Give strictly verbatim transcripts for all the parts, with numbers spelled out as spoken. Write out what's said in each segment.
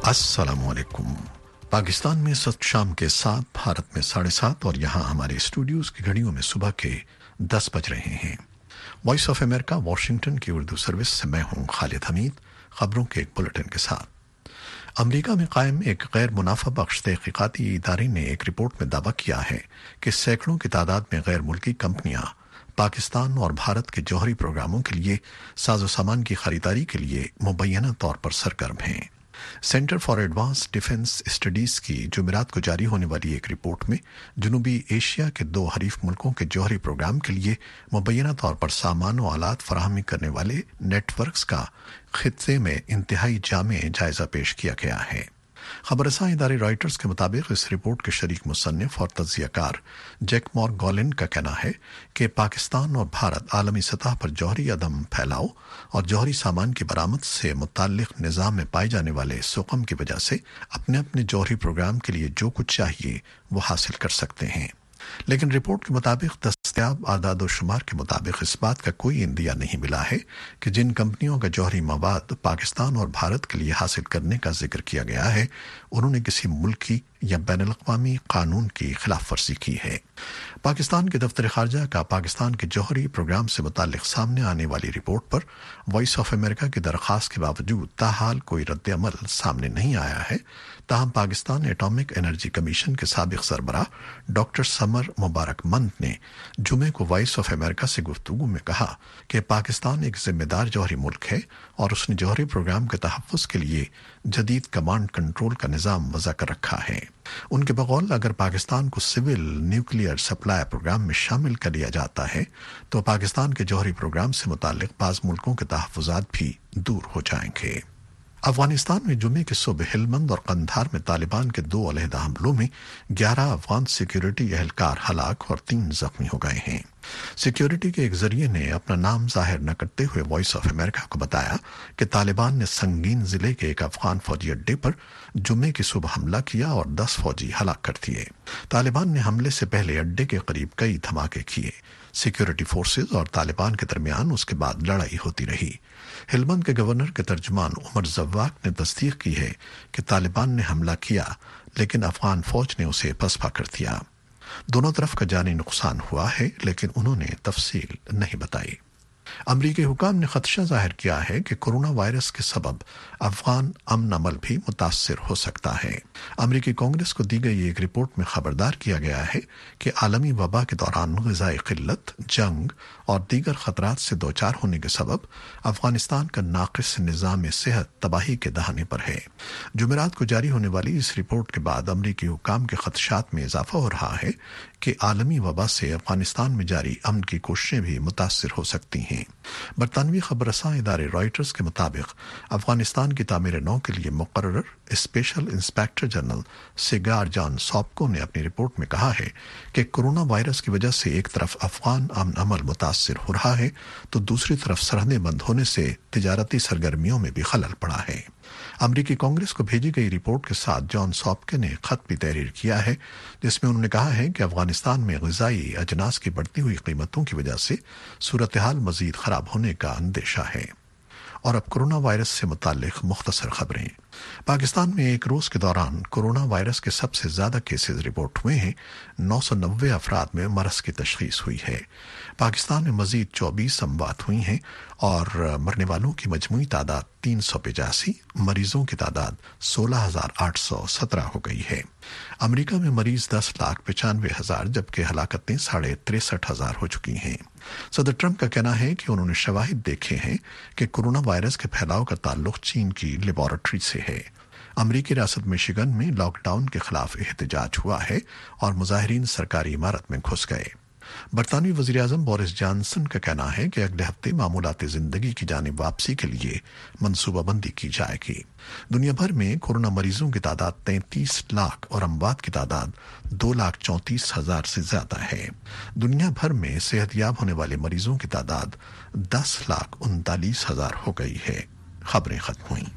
अस्सलामुअलैकुम। पाकिस्तान में सत शाम के सात, भारत में साढ़े सात और यहाँ हमारे स्टूडियोज की घड़ियों में सुबह के दस बज रहे हैं। वॉइस ऑफ अमेरिका वाशिंगटन की उर्दू सर्विस से मैं हूँ खालिद हमीद। खबरों के एक बुलेटिन के साथ। अमेरिका में कायम एक गैर मुनाफा बख्श तहकीकाती इदारे ने एक रिपोर्ट में दावा किया है कि सैकड़ों की तादाद में गैर मुल्की कंपनियां पाकिस्तान और भारत के जौहरी प्रोग्रामों के लिए साजो सामान की खरीदारी के लिए मुबैना तौर पर सरगर्म हैं। Centre for advance defence studies की जुमेरात को जारी होने वाली एक रिपोर्ट में जनूबी एशिया के दो हरीफ मुल्कों के जौहरी प्रोग्राम के लिए मुबैना तौर पर सामान और आलात फराहमी करने वाले नेटवर्क्स का खित्ते में इंतहाई जामे जायजा पेश किया गया है। खबरसां इदारे रॉयटर्स के मुताबिक इस रिपोर्ट के शरीक मुसन्निफ और तज्जियाकार जैक मॉर्गोलिन का कहना है कि पाकिस्तान और भारत आलमी सतह पर जौहरी अदम फैलाव और जौहरी सामान की बरामद से मुताल्लिक निज़ाम में पाए जाने वाले सुकम की वजह से अपने अपने जौहरी प्रोग्राम के लिए जो कुछ चाहिए वो हासिल कर सकते हैं। लेकिन रिपोर्ट के मुताबिक दस्तयाब आदाद व शुमार के मुताबिक इस बात का कोई इंदिया नहीं मिला है कि जिन कंपनियों का जौहरी मवाद पाकिस्तान और भारत के लिए हासिल करने का जिक्र किया गया है उन्होंने किसी मुल्की या बैनुल अक़वामी कानून की खिलाफ वर्जी की है। पाकिस्तान के दफ्तर खारजा का पाकिस्तान के जौहरी प्रोग्राम से मुताल्लिक सामने आने वाली रिपोर्ट पर वॉइस ऑफ अमेरिका की दरख्वास्त के बावजूद ताहाल कोई रद्द अमल सामने नहीं आया है। ताहम पाकिस्तान एटॉमिक एनर्जी कमीशन के साबिक सरबराह डॉक्टर समर मुबारक मंद ने जुमे को वॉइस ऑफ अमेरिका से गुफ्तगू में कहा कि पाकिस्तान एक जिम्मेदार जौहरी मुल्क है और उसने जौहरी प्रोग्राम के तहफ़्फ़ुज़ के लिए जदीद कमांड कंट्रोल का निज़ाम वज़ा कर रखा है। उनके बकौल अगर पाकिस्तान को सिविल न्यूक्लियर सप्लाई प्रोग्राम में शामिल कर लिया जाता है तो पाकिस्तान के जौहरी प्रोग्राम से मुताल्लिक बाज़ मुल्कों के तहफ़्फ़ुज़ात भी दूर हो जाएंगे। अफगानिस्तान में जुमे के सुबह हेलमंद और कंधार में तालिबान के दो अलहदा हमलों में ग्यारह अफगान सिक्योरिटी एहलकार हलाक और तीन जख्मी हो गए हैं। सिक्योरिटी के एक जरिए ने अपना नाम जाहिर न करते हुए वॉइस ऑफ अमेरिका को बताया कि तालिबान ने संगीन जिले के एक अफगान फौजी अड्डे पर जुमे की सुबह हमला किया और दस फौजी हलाक कर दिए। तालिबान ने हमले से पहले अड्डे के करीब कई धमाके किए। सिक्योरिटी फोर्सेज और तालिबान के दरमियान उसके बाद लड़ाई होती रही। हेलमंद के गवर्नर के तर्जुमान उमर जव्वाक ने तस्दीक की है कि तालिबान ने हमला किया लेकिन अफगान फौज ने उसे पसपा कर दिया। दोनों तरफ का जानी नुकसान हुआ है लेकिन उन्होंने तफसील नहीं बताई। अमरीकी हुकाम ने खदशा जाहिर किया है कि कोरोना वायरस के सबब अफगान अमन अमल भी मुतासर हो सकता है। अमरीकी कांग्रेस को दी गई एक रिपोर्ट में खबरदार किया गया है कि आलमी वबा के दौरान ग़िज़ाई क़िल्लत, जंग और दीगर ख़तरात से दो चार होने के सबब अफगानिस्तान का नाक़िस निज़ाम सेहत तबाही के दहाने पर है। जुमेरात को जारी होने वाली इस रिपोर्ट के बाद अमरीकी हुकाम के खदशात में इजाफा हो रहा है कि आलमी वबा से अफगानिस्तान में जारी अमन की कोशिशें भी मुतासर हो सकती हैं। बरतानवी खबरसां इदारे रॉयटर्स के मुताबिक अफगानिस्तान की तामीर नौ के लिए मुकर्रर special inspector general SIGAR John Sopko ने अपनी रिपोर्ट में कहा है कि कोरोना वायरस की वजह से एक तरफ अफगान अमन अमल मुतासर हो रहा है तो दूसरी तरफ सरहदें बंद होने से तिजारती सरगर्मियों में भी खलल पड़ा है। अमरीकी कांग्रेस को भेजी गई रिपोर्ट के साथ जॉन सॉप्के ने खत भी तहरीर किया है जिसमें उन्होंने कहा है कि अफगानिस्तान में ग़िज़ाई अजनास की बढ़ती हुई कीमतों की वजह से सूरत हाल मज़ीद ख़राब होने का अंदेशा है। और अब कोरोना वायरस से मुताल्लिक मुख्तसर खबरें। पाकिस्तान में एक रोज़ के दौरान कोरोना वायरस के सबसे ज़्यादा केसेस रिपोर्ट हुए हैं। नौ सौ नब्बे अफराद में मरज़ की तशख़ीस हुई है। पाकिस्तान में मज़ीद चौबीस अमवात हुई हैं और मरने वालों की मजमूई तादाद तीन सौ पचासी, मरीजों की तादाद सोलह हजार आठ सौ सत्रह हो गई है। अमेरिका में मरीज दस लाख पचानवे हजार जबकि हलाकतें साढ़े तिरसठ हजार हो चुकी हैं। सदर ट्रंप का कहना है कि उन्होंने शवाहिद देखे हैं कि कोरोना वायरस के फैलाव का ताल्लुक चीन की लेबोरेटरी से है। अमरीकी रियासत मिशिगन में लॉकडाउन के खिलाफ एहतजाज हुआ है और मुजाहिरीन सरकारी इमारत में घुस गए। बरतानवी वज़ीर आज़म बोरिस जॉनसन का कहना है कि अगले हफ्ते मामूलाती जिंदगी की जानिब वापसी के लिए मनसूबाबंदी की जाएगी। दुनिया भर में कोरोना मरीजों की तादाद तैंतीस लाख और अमवात की तादाद दो लाख चौंतीस हजार से ज्यादा है। दुनिया भर में सेहतयाब होने वाले मरीजों की तादाद दस लाख उनतालीस हजार हो गई है। खबरें खत्म हुई।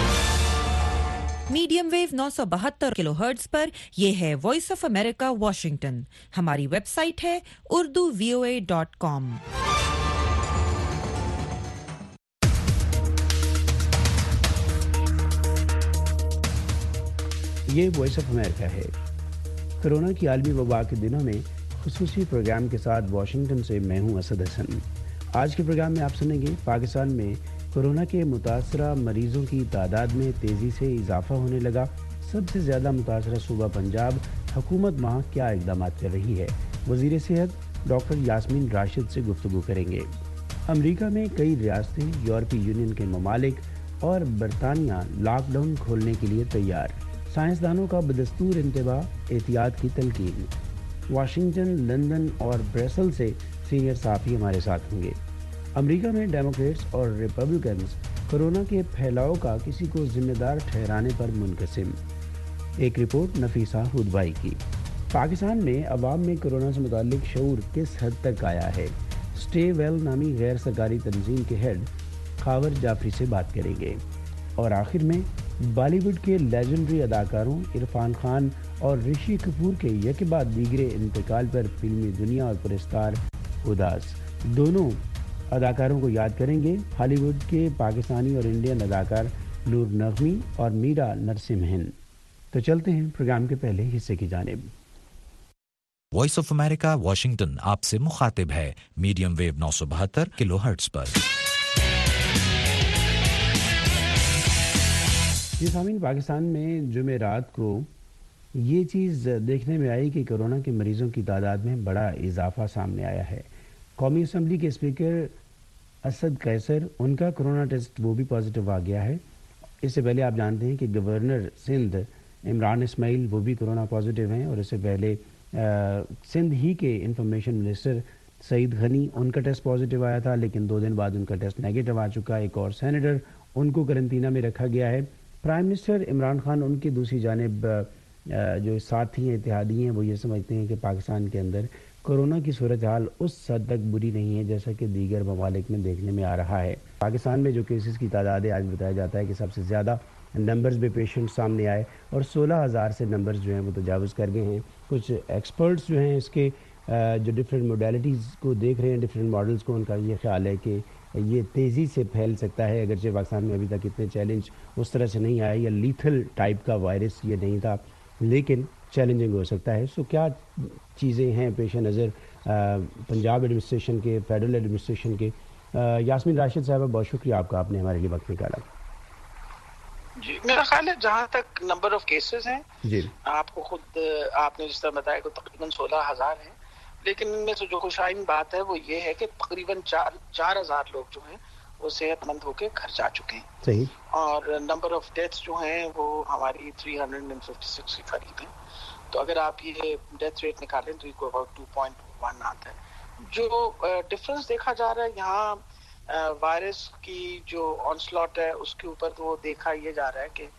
मीडियम वेव नौ सौ बहत्तर किलो हर्ट्ज पर यह है वॉइस ऑफ अमेरिका वाशिंगटन। हमारी वेबसाइट है Urdu V O A dot com. یہ وائس آف امریکہ ہے۔ کرونا کی عالمی وبا کے دنوں میں خصوصی پروگرام کے ساتھ واشنگٹن سے میں ہوں اسد حسن۔ آج کے پروگرام میں آپ سنیں گے پاکستان میں کورونا کے متاثرہ مریضوں کی تعداد میں تیزی سے اضافہ ہونے لگا، سب سے زیادہ متاثرہ صوبہ پنجاب، حکومت وہاں کیا اقدامات کر رہی ہے، وزیر صحت ڈاکٹر یاسمین راشد سے گفتگو کریں گے۔ امریکہ میں کئی ریاستیں، یورپی یونین کے ممالک اور برطانیہ لاک ڈاؤن کھولنے کے لیے تیار، سائنسدانوں کا بدستور انتباہ، احتیاط کی تلقین۔ واشنگٹن، لندن اور بریسل سے سینئر صحافی ہمارے ساتھ ہوں گے۔ امریکہ میں ڈیموکریٹس اور ریپبلکنز کورونا کے پھیلاؤ کا کسی کو ذمہ دار ٹھہرانے پر منقسم۔ ایک رپورٹ نفیسہ ہدوائی کی۔ پاکستان میں عوام میں کورونا سے متعلق شعور کس حد تک آیا ہے؟ سٹے ویل نامی غیر سرکاری تنظیم کے ہیڈ خاور جعفری سے بات کریں گے۔ اور آخر میں بالی ووڈ کے لیجنڈری اداکاروں عرفان خان اور رشی کپور کے یک بعد دیگرے انتقال پر فلمی دنیا اور پرستار اداس۔ دونوں اداکاروں کو یاد کریں گے ہالی ووڈ کے پاکستانی اور انڈین اداکار نور نغمی اور میرا نرسمہن۔ تو چلتے ہیں پروگرام کے پہلے حصے کی جانب۔ وائس آف امریکہ واشنگٹن آپ سے مخاطب ہے میڈیم ویو نو سو بہتر کلو ہرٹز پر۔ یہ سامعین، پاکستان میں جمعرات کو یہ چیز دیکھنے میں آئی کہ کورونا کے مریضوں کی تعداد میں بڑا اضافہ سامنے آیا ہے۔ قومی اسمبلی کے اسپیکر اسد قیصر، ان کا کورونا ٹیسٹ وہ بھی پازیٹیو آ گیا ہے۔ اس سے پہلے آپ جانتے ہیں کہ گورنر سندھ عمران اسماعیل وہ بھی کورونا پازیٹیو ہیں، اور اس سے پہلے سندھ ہی کے انفارمیشن منسٹر سعید غنی، ان کا ٹیسٹ پازیٹیو آیا تھا، لیکن دو دن بعد ان کا ٹیسٹ نیگیٹو آ چکا۔ ایک اور سینیٹر، ان کو قرنطینہ میں رکھا گیا ہے۔ پرائم منسٹر عمران خان، ان کی دوسری جانب جو ساتھی ہیں، اتحادی ہیں، وہ یہ سمجھتے ہیں کہ پاکستان کے اندر کورونا کی صورتحال اس حد تک بری نہیں ہے جیسا کہ دیگر ممالک میں دیکھنے میں آ رہا ہے۔ پاکستان میں جو کیسز کی تعداد ہے، آج بتایا جاتا ہے کہ سب سے زیادہ نمبرز بھی پیشنٹ سامنے آئے، اور سولہ ہزار سے نمبرز جو ہیں وہ تجاوز کر گئے ہیں۔ کچھ ایکسپرٹس جو ہیں اس کے جو ڈفرینٹ موڈیلٹیز کو دیکھ رہے ہیں، ڈفرینٹ ماڈلز کو، ان کا یہ خیال ہے کہ یہ تیزی سے پھیل سکتا ہے، اگرچہ پاکستان میں ابھی تک اتنے چیلنج اس طرح سے نہیں آئے، یا لیتھل ٹائپ کا وائرس یہ نہیں تھا، لیکن چیلنجنگ ہو سکتا ہے۔ سو کیا چیزیں ہیں پیش نظر پنجاب ایڈمنسٹریشن کے، فیڈرل ایڈمنسٹریشن کے؟ یاسمین راشد صاحبہ، بہت شکریہ آپ کا، آپ نے ہمارے لیے وقت نکالا۔ جی، میرا خیال ہے جہاں تک نمبر آف کیسز ہیں، جی آپ کو خود آپ نے جس طرح بتایا کہ تقریباً سولہ ہزار ہیں، لیکن ان میں سے جو خوشائن بات ہے وہ یہ ہے کہ تقریباً چار چار ہزار لوگ جو ہیں وہ صحت مند ہو کے گھر جا چکے ہیں۔ صحیح۔ اور نمبر آف ڈیتھس جو ہیں وہ ہماری three hundred and fifty six کے قریب ہیں۔ تو اگر آپ یہ ڈیتھ ریٹ نکالیں تو یہ کو اباؤٹ ٹو پوائنٹ ون آتا ہے۔ جو ڈفرینس دیکھا جا رہا ہے یہاں وائرس کی جو آنسلاٹ ہے اس کے اوپر، تو وہ دیکھا یہ جا رہا ہے کہ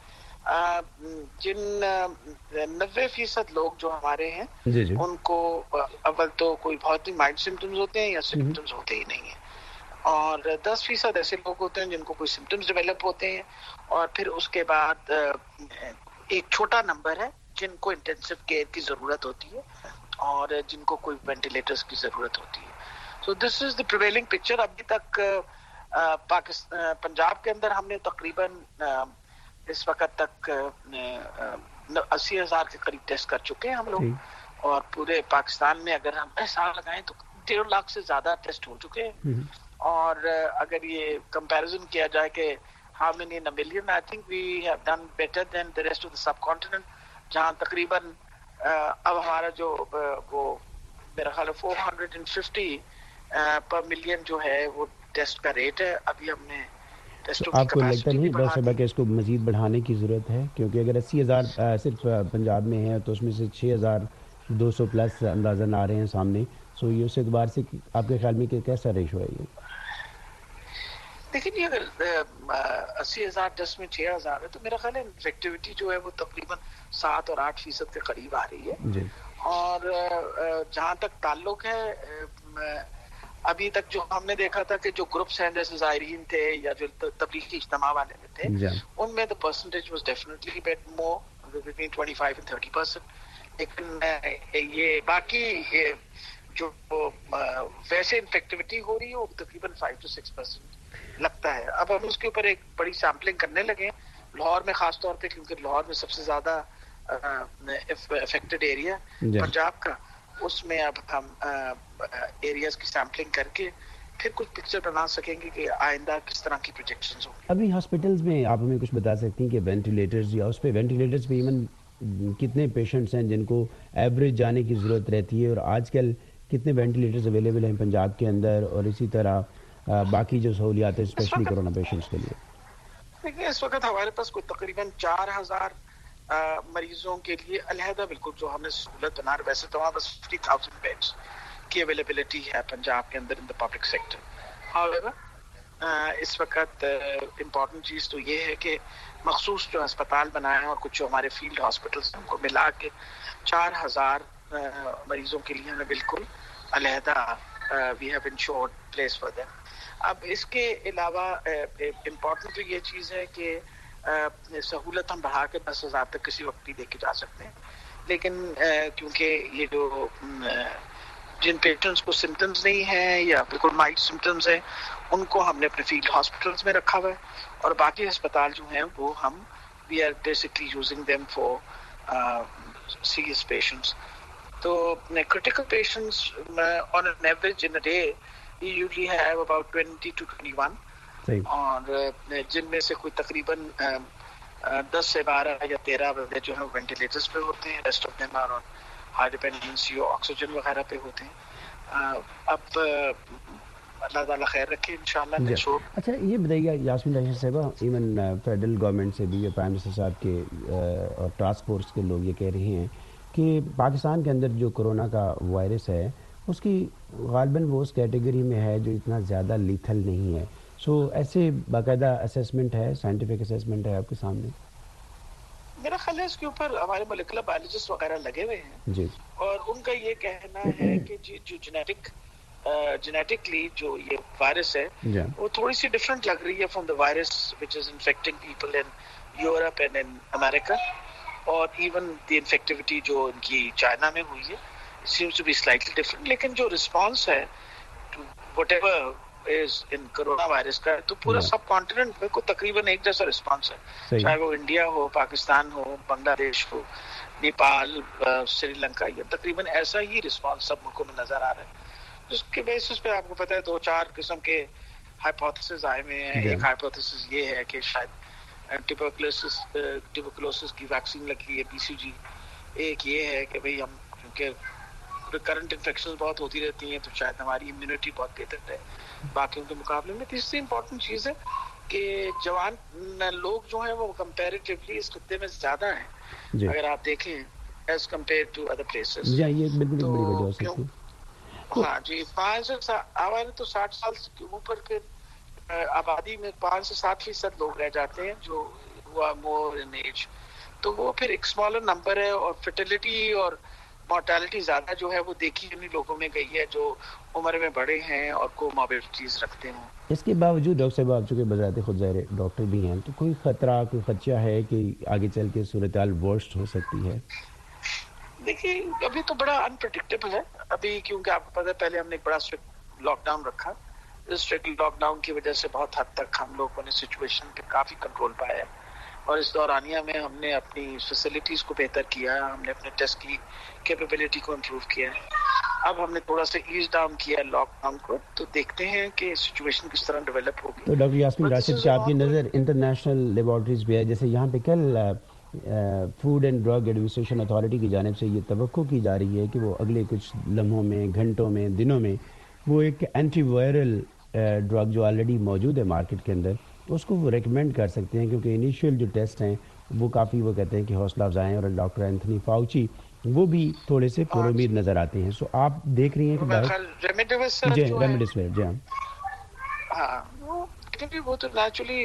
جن نوے فیصد لوگ جو ہمارے ہیں جی جی ان کو اول تو کوئی بہت ہی مائلڈ سمٹمز ہوتے ہیں یا سمٹمز ہوتے ہی نہیں ہیں، اور دس فیصد ایسے لوگ ہوتے ہیں جن کو کوئی سمٹمز ڈیولپ ہوتے ہیں، اور پھر اس کے بعد ایک چھوٹا نمبر ہے جن کو انٹینسو کیئر کی ضرورت ہوتی ہے اور جن کو کوئی وینٹیلیٹرز کی ضرورت ہوتی ہے۔ So this is the prevailing picture. ابھی تک پاکستان پنجاب کے اندر ہم نے تقریباً اس وقت تک اسی ہزار کے قریب ٹیسٹ کر چکے ہیں ہم لوگ، اور پورے پاکستان میں اگر ہم حساب لگائیں تو ڈیڑھ لاکھ سے زیادہ ٹیسٹ ہو چکے ہیں۔ اور اگر یہ کمپیریزن کیا جائے کہ how many in million, I think we have done better than the rest of the سب کانٹیننٹ، جہاں تقریباً اب ہمارا جو وہ میرا خیال ہے فور ہنڈریڈ اینڈ ففٹی پر ملین جو ہے وہ ٹیسٹ کا ریٹ ہے۔ ابھی ہم نے ٹیسٹوں کی آپ کو لگتا کیپیسٹی نہیں بھی ڈاکٹر بڑھا صاحبہ دی۔ کہ اس کو مزید بڑھانے کی ضرورت ہے؟ کیونکہ اگر اسی ہزار صرف پنجاب میں ہے تو اس میں سے چھ ہزار دو سو پلس اندازن آ رہے ہیں سامنے، سو یہ اس اعتبار سے آپ کے خیال میں کہ کیسا ریشو ہے یہ؟ دیکھیں جی، اگر اسی ہزار ٹیسٹ میں چھ ہزار ہے تو میرا خیال ہے انفیکٹیوٹی جو ہے وہ تقریباً سات اور آٹھ فیصد کے قریب آ رہی ہے۔ جی۔ اور جہاں تک تعلق ہے، ابھی تک جو ہم نے دیکھا تھا کہ جو گروپس ہیں جیسے زائرین تھے یا جو تبلیغی اجتماع والے میں تھے، ان میں the percentage was definitely a bit more between twenty-five and thirty percent، لیکن یہ باقی جو ویسے انفیکٹیوٹی ہو رہی ہے وہ تقریباً فائیو ٹو سکس پرسینٹ لگتا ہے۔ اب ہم اس کے اوپر ایک بڑی سیمپلنگ کرنے لگے ہیں لاہور میں خاص طور پہ، کیونکہ لاہور میں سب سے زیادہ افیکٹڈ ایریا پنجاب کا، اس میں اب ہم ایریاز کی سیمپلنگ کر کے پھر کچھ پکچر بنا سکیں گے کہ آئندہ کس طرح کی پروجیکشنز ہوں گی. ابھی ہاسپٹلز میں آپ ہمیں کچھ بتا سکتی ہیں کہ وینٹیلیٹرز یا اس پہ وینٹیلیٹرز پہ ایون کتنے پیشنٹس ہیں جن کو ایوریج جانے کی ضرورت رہتی ہے، اور آج کل کتنے وینٹیلیٹرز اویلیبل ہیں پنجاب کے اندر، اور اسی طرح باقی جو سہولیات ہیں اسپیشلی کورونا پیشنٹس کے لیے؟ دیکھیے اس وقت ہمارے پاس کوئی تقریباً چار ہزار مریضوں کے لیے علیحدہ بالکل جو ہم نے سہولت بنا رہے، ویسے تو ہمارے پاس ففٹی تھاؤزینڈ بیڈس کی اویلیبلٹی ہے پنجاب کے اندر ان دا پبلک سیکٹر. ہاؤیور اس وقت امپورٹنٹ چیز تو یہ ہے کہ مخصوص جو ہسپتال بنائے ہیں اور کچھ جو ہمارے فیلڈ ہاسپٹلس ہیں ان کو ملا کے چار ہزار مریضوں کے لیے ہمیں بالکل علیحدہ we have ensured place for them. اب اس کے علاوہ امپورٹنٹ تو یہ چیز ہے کہ سہولت ہم بڑھا کے دس ہزار تک کسی وقت بھی دے کے جا سکتے ہیں، لیکن کیونکہ یہ جو جن پیشنٹس کو سمٹمز نہیں ہیں یا بالکل مائلڈ سمٹمز ہیں ان کو ہم نے اپنے فیلڈ ہاسپٹلس میں رکھا ہوا ہے، اور باقی ہسپتال جو ہیں وہ ہم we are basically using them for serious patients. تو critical patients uh, on an average in a day we usually have about twenty to twenty-one, اور جن میں سے کوئی تقریباً دس سے بارہ یا تیرہ بندے جو ہیں وینٹیلیٹرز پہ ہوتے ہیں، rest of them are on high dependency oxygen وغیرہ پہ ہوتے ہیں. اب اللہ تعالیٰ خیر رکھے انشاءاللہ. اچھا یہ بتائیے یاسمین راشد صاحبہ، ایون فیڈرل گورنمنٹ سے بھی پرائم منسٹر صاحب کے اور ٹاسک فورس کے لوگ یہ کہہ رہے ہیں کہ پاکستان کے اندر جو کرونا کا وائرس ہے اس کی غالباً وہ اس کیٹیگری میں ہے جو اتنا زیادہ لیتھل نہیں ہے. سو ایسے باقاعدہ اسیسمنٹ ہے، سائنٹیفک اسیسمنٹ ہے آپ کے سامنے؟ میرا خیال ہے اس کے اوپر ہمارے مولیکولر بایولوجسٹ وغیرہ لگے ہوئے ہیں جی، اور ان کا یہ کہنا ہے کہ جی جو جینیٹک جینیٹکلی جو یہ وائرس ہے وہ تھوڑی سی ڈفرینٹ لگ رہی ہے from the virus which is infecting people in Europe and in America, اور ایون دی انفیکٹیوٹی جو ان کی چائنا میں ہوئی ہے seems to be slightly different. لیکن جو رسپانس ہے whatever is in corona virus کا تو پورا سب کانٹیننٹ میں کو تقریباً ایک جیسا رسپانس ہے، چاہے وہ انڈیا ہو، پاکستان ہو، بنگلہ دیش ہو، نیپال، سری لنکا، یہ تقریباً ایسا ہی رسپانس سب ملکوں میں نظر آ رہا ہے. اس کے بیسس پہ آپ کو پتہ ہے دو چار قسم کے ہائپوتھیسز آئے ہوئے ہیں. ایک ہائپوتھیسس یہ ہے کہ شاید ٹیوبرکلوسس ٹیوبرکلوسس کی ویکسین لگی ہے، بی سی جی. ایک یہ ہے کہ بھئی ہم کیونکہ کرنٹ انفیکشن بہت ہوتی رہتی ہیں تو شاید ہماری امیونٹی بہت بہتر ہے باقیوں کے مقابلے میں. تیسری امپورٹنٹ چیز ہے کہ جوان لوگ جو ہیں وہ کمپیریٹیولی اس خطے میں زیادہ ہیں جی. اگر آپ دیکھیں as compare to other places جی، یہ بالکل بڑی وجہ ہو سکتی ہے. ہاں جی، پانچ سے ہمارے تو ساٹھ سال کے اوپر کے آبادی میں پانچ سے سات فیصد لوگ رہ جاتے ہیں جو ہوا مور ان ایج، تو وہ پھر ایک اسمالر نمبر ہے، اور فرٹیلٹی اور مورٹیلٹی زیادہ جو ہے وہ دیکھی انہیں لوگوں میں گئی ہے جو عمر میں بڑے ہیں اور کو موربیڈیز رکھتے ہیں. اس کے باوجود ڈاکٹر صاحب آپ چونکہ بذات خود ظاہر ڈاکٹر بھی ہیں، تو کوئی خطرہ کوئی خدشہ ہے کہ آگے چل کے صورتحال ورسٹ ہو سکتی ہے؟ دیکھیے ابھی تو بڑا انپریڈکٹیبل ہے ابھی، کیونکہ آپ کو پتہ ہے پہلے ہم نے ایک بڑا اسٹرکٹ لاک ڈاؤن رکھا. اس اسٹرکٹ لاک ڈاؤن کی وجہ سے بہت حد تک ہم لوگوں نے سچویشن پہ کافی کنٹرول پایا ہے، اور اس دورانیہ میں ہم نے اپنی فیسلٹیز کو بہتر کیا ہے، ہم نے اپنے ٹیسٹ کی کیپیبلٹی کو امپروو کیا ہے. اب ہم نے تھوڑا سا ایز ڈاؤن کیا ہے لاک ڈاؤن کو، تو دیکھتے ہیں کہ سچویشن کس طرح ڈیولپ ہوگی. تو ڈاکٹر یاسمین راشد کیا آپ کی نظر انٹرنیشنل لیبارٹریز بھی ہے؟ جیسے یہاں پہ کل food and drug administration authority کی جانب سے یہ توقع کی جا رہی ہے کہ وہ اگلے کچھ لمحوں میں، گھنٹوں میں، دنوں میں وہ ایک اینٹی وائرل ڈرگ جو آلریڈی موجود ہے مارکیٹ کے اندر اس کو وہ ریکمینڈ کر سکتے ہیں، کیونکہ انیشیل جو ٹیسٹ ہیں وہ کافی وہ کہتے ہیں کہ حوصلہ افزائیں، اور ڈاکٹر اینتھنی فاؤچی وہ بھی تھوڑے سے پر امید نظر آتے ہیں. سو آپ دیکھ رہی ہیں کہ ریمیڈیویسر جی ریمیڈیسویر جی ہاں وہ کیونکہ وہ تو نیچرلی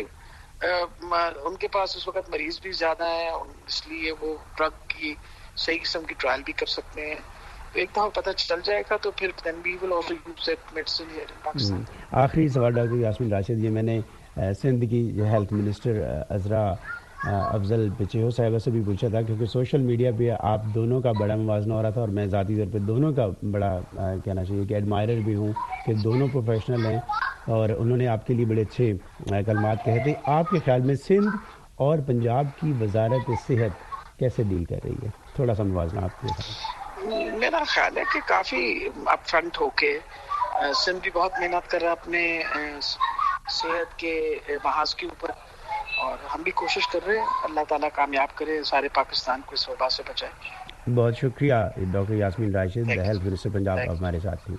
ان کے پاس اس وقت مریض بھی زیادہ ہیں، اس لیے وہ ڈرگ کی صحیح قسم کی ٹرائل بھی کر سکتے ہیں. ایک دفعہ پتہ چل جائے گا تو پھر then we will also use that medicine here in Pakistan. آخری سوال ڈاکٹر یاسمین راشد، یہ میں نے سندھ کی ہیلتھ منسٹر عذرا افضل پچیو صاحبہ سے بھی پوچھا تھا، کیونکہ سوشل میڈیا پہ آپ دونوں کا بڑا موازنہ ہو رہا تھا، اور میں ذاتی طور پہ دونوں کا بڑا کہنا چاہیے کہ ایڈمائرر بھی ہوں کہ دونوں پروفیشنل ہیں، اور انہوں نے آپ کے لیے بڑے اچھے کلمات کہے تھے. آپ کے خیال میں سندھ اور پنجاب کی وزارت صحت کیسے ڈیل کر رہی ہے؟ تھوڑا سا موازنہ آپ کے ساتھ. میرا خیال ہے کہ کافی اپ فرنٹ ہو کے سندھ بھی بہت محنت کر رہا ہے اپنے صحت کے محاذ کے اوپر، اور ہم بھی کوشش کر رہے ہیں. اللہ تعالیٰ کامیاب کرے، سارے پاکستان کو اس وبا سے بچائے. بہت شکریہ doctor Yasmin Rashid, health minister Punjab, ہمارے ساتھ تھی.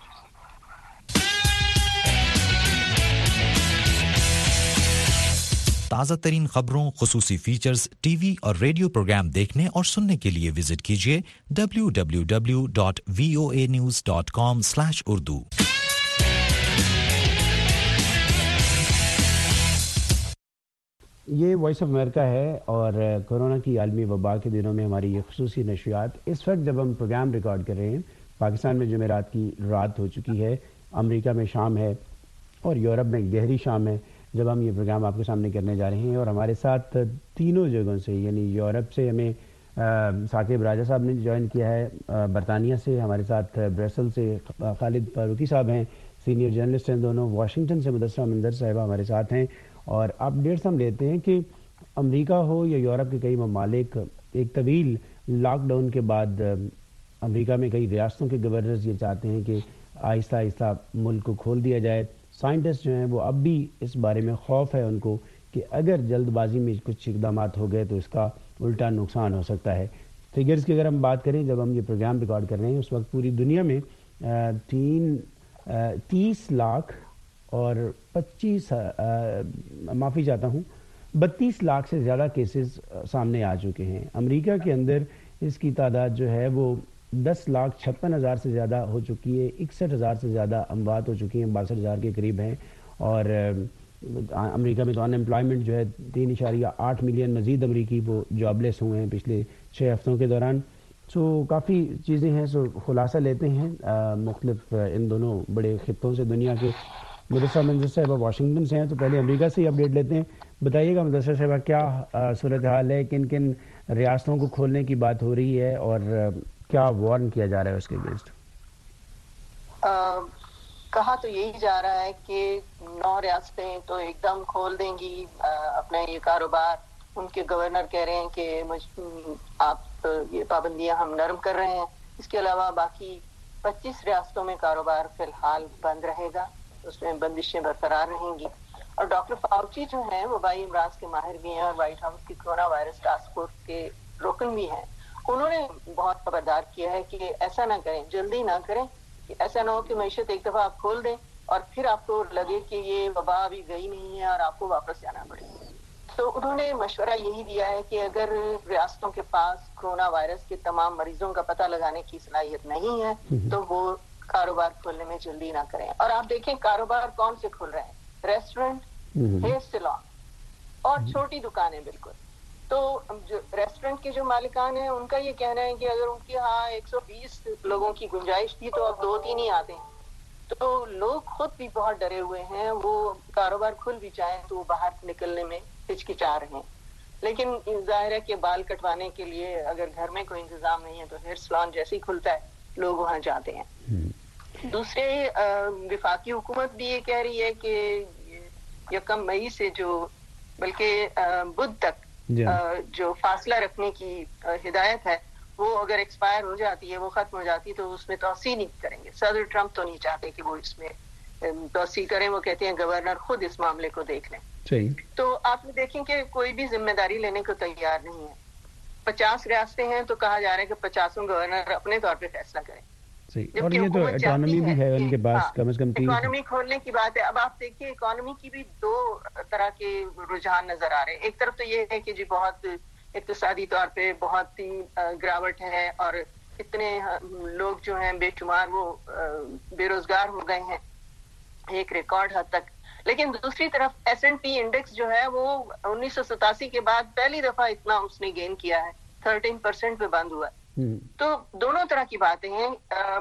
تازہ ترین خبروں، خصوصی فیچرز، ٹی وی اور ریڈیو پروگرام دیکھنے اور سننے کے لیے وزٹ کیجیے W W W dot V O A news dot com slash Urdu. یہ وائس آف امریکہ ہے، اور کورونا کی عالمی وبا کے دنوں میں ہماری یہ خصوصی نشریات. اس وقت جب ہم پروگرام ریکارڈ کر رہے ہیں، پاکستان میں جمعرات کی رات ہو چکی ہے، امریکہ میں شام ہے، اور یورپ میں گہری شام ہے جب ہم یہ پروگرام آپ کے سامنے کرنے جا رہے ہیں. اور ہمارے ساتھ تینوں جگہوں سے، یعنی یورپ سے ہمیں ثاقب راجہ صاحب نے جوائن کیا ہے، برطانیہ سے ہمارے ساتھ برسل سے خالد فاروقی صاحب ہیں، سینئر جرنلسٹ ہیں دونوں. واشنگٹن سے مدثرہ منظر صاحبہ ہمارے ساتھ ہیں. اور اپڈیٹس ہم لیتے ہیں کہ امریکہ ہو یا یورپ کے کئی ممالک، ایک طویل لاک ڈاؤن کے بعد امریکہ میں کئی ریاستوں کے گورنرز یہ چاہتے ہیں کہ آہستہ آہستہ ملک کو کھول دیا جائے. سائنٹسٹ جو ہیں وہ اب بھی اس بارے میں خوف ہے ان کو کہ اگر جلد بازی میں کچھ اقدامات ہو گئے تو اس کا الٹا نقصان ہو سکتا ہے. فگرز کی اگر ہم بات کریں، جب ہم یہ پروگرام ریکارڈ کر رہے ہیں اس وقت پوری دنیا میں تین تیس لاکھ اور پچیس معافی چاہتا ہوں بتیس لاکھ سے زیادہ کیسز سامنے آ چکے ہیں. امریکہ کے اندر اس کی تعداد جو ہے وہ دس لاکھ چھپن ہزار سے زیادہ ہو چکی ہے، اکسٹھ ہزار سے زیادہ اموات ہو چکی ہیں، باسٹھ ہزار کے قریب ہیں. اور امریکہ میں تو ان امپلائمنٹ جو ہے تین اشاریہ آٹھ ملین مزید امریکی وہ جاب لیس ہوئے ہیں پچھلے چھ ہفتوں کے دوران. سو کافی چیزیں ہیں. سو خلاصہ لیتے ہیں مختلف ان دونوں بڑے خطوں سے دنیا کے. مدثرہ منظر صاحبہ واشنگٹن سے ہیں، تو پہلے امریکہ سے ہی اپڈیٹ لیتے ہیں. بتائیے گا مدثرہ صاحبہ، کیا صورتحال ہے، کن کن ریاستوں کو کھولنے کی بات ہو رہی ہے اور کیا وارن کیا جا رہا ہے اس کے اگینسٹ؟ کہا تو یہی جا رہا ہے کہ نو ریاستیں تو ایک دم کھول دیں گی اپنا یہ کاروبار. ان کے گورنر کہہ رہے ہیں کہ آپ یہ پابندیاں ہم نرم کر رہے ہیں. اس کے علاوہ باقی پچیس ریاستوں میں کاروبار فی الحال بند رہے گا، اس میں بندشیں برقرار رہیں گی. اور ڈاکٹر فاؤچی جو ہیں وبائی امراض کے ماہر بھی ہیں اور وائٹ ہاؤس کی کورونا وائرس ٹاسک فورس کے رکن بھی ہیں. انہوں نے بہت خبردار کیا ہے کہ ایسا نہ کریں، جلدی نہ کریں. ایسا نہ ہو کہ معیشت ایک دفعہ آپ کھول دیں اور پھر آپ کو لگے کہ یہ وبا ابھی گئی نہیں ہے اور آپ کو واپس جانا پڑے. تو انہوں نے مشورہ یہی دیا ہے کہ اگر ریاستوں کے پاس کورونا وائرس کے تمام مریضوں کا پتہ لگانے کی صلاحیت نہیں ہے تو وہ کاروبار کھولنے میں جلدی نہ کریں. اور آپ دیکھیں کاروبار کون سے کھل رہے ہیں، ریسٹورنٹ، ہیئر سیلون اور چھوٹی دکانیں. بالکل. تو جو ریسٹورنٹ کے جو مالکان ہیں ان کا یہ کہنا ہے کہ اگر ان کے ہاں ایک سو بیس لوگوں کی گنجائش تھی تو اب دو تین ہی آتے ہیں. تو لوگ خود بھی بہت ڈرے ہوئے ہیں. وہ کاروبار کھل بھی چاہیں تو وہ باہر نکلنے میں ہچکچا رہے ہیں. لیکن ظاہر ہے کہ بال کٹوانے کے لیے اگر گھر میں کوئی انتظام نہیں ہے تو ہیئر سلون جیسے ہی کھلتا ہے لوگ وہاں جاتے ہیں. دوسرے وفاقی حکومت بھی یہ کہہ رہی ہے کہ یکم مئی سے جو بلکہ بدھ تک جو فاصلہ رکھنے کی ہدایت ہے وہ اگر ایکسپائر ہو جاتی ہے، وہ ختم ہو جاتی تو اس میں توسیع نہیں کریں گے. صدر ٹرمپ تو نہیں چاہتے کہ وہ اس میں توسیع کریں. وہ کہتے ہیں گورنر خود اس معاملے کو دیکھ لیں. تو آپ نے دیکھیں کہ کوئی بھی ذمہ داری لینے کو تیار نہیں ہے. پچاس ریاستیں ہیں تو کہا جا رہا ہے کہ پچاسوں گورنر اپنے طور پہ فیصلہ کریں. اور یہ تو اکانومی بھی ہے ان کے پاس، کم از کم اکانومی کھولنے کی بات ہے. اب آپ دیکھیے اکانومی کی بھی دو طرح کے رجحان نظر آ رہے ہیں. ایک طرف تو یہ ہے کہ جی بہت اقتصادی طور پہ بہت ہی گراوٹ ہے اور اتنے لوگ جو ہیں بے شمار وہ بے روزگار ہو گئے ہیں ایک ریکارڈ حد تک. لیکن دوسری طرف ایس اینڈ پی انڈیکس جو ہے وہ انیس سو ستاسی کے بعد پہلی دفعہ اتنا اس نے گین کیا ہے، تھرٹین پرسینٹ پہ بند ہوا. تو دونوں طرح کی باتیں ہیں.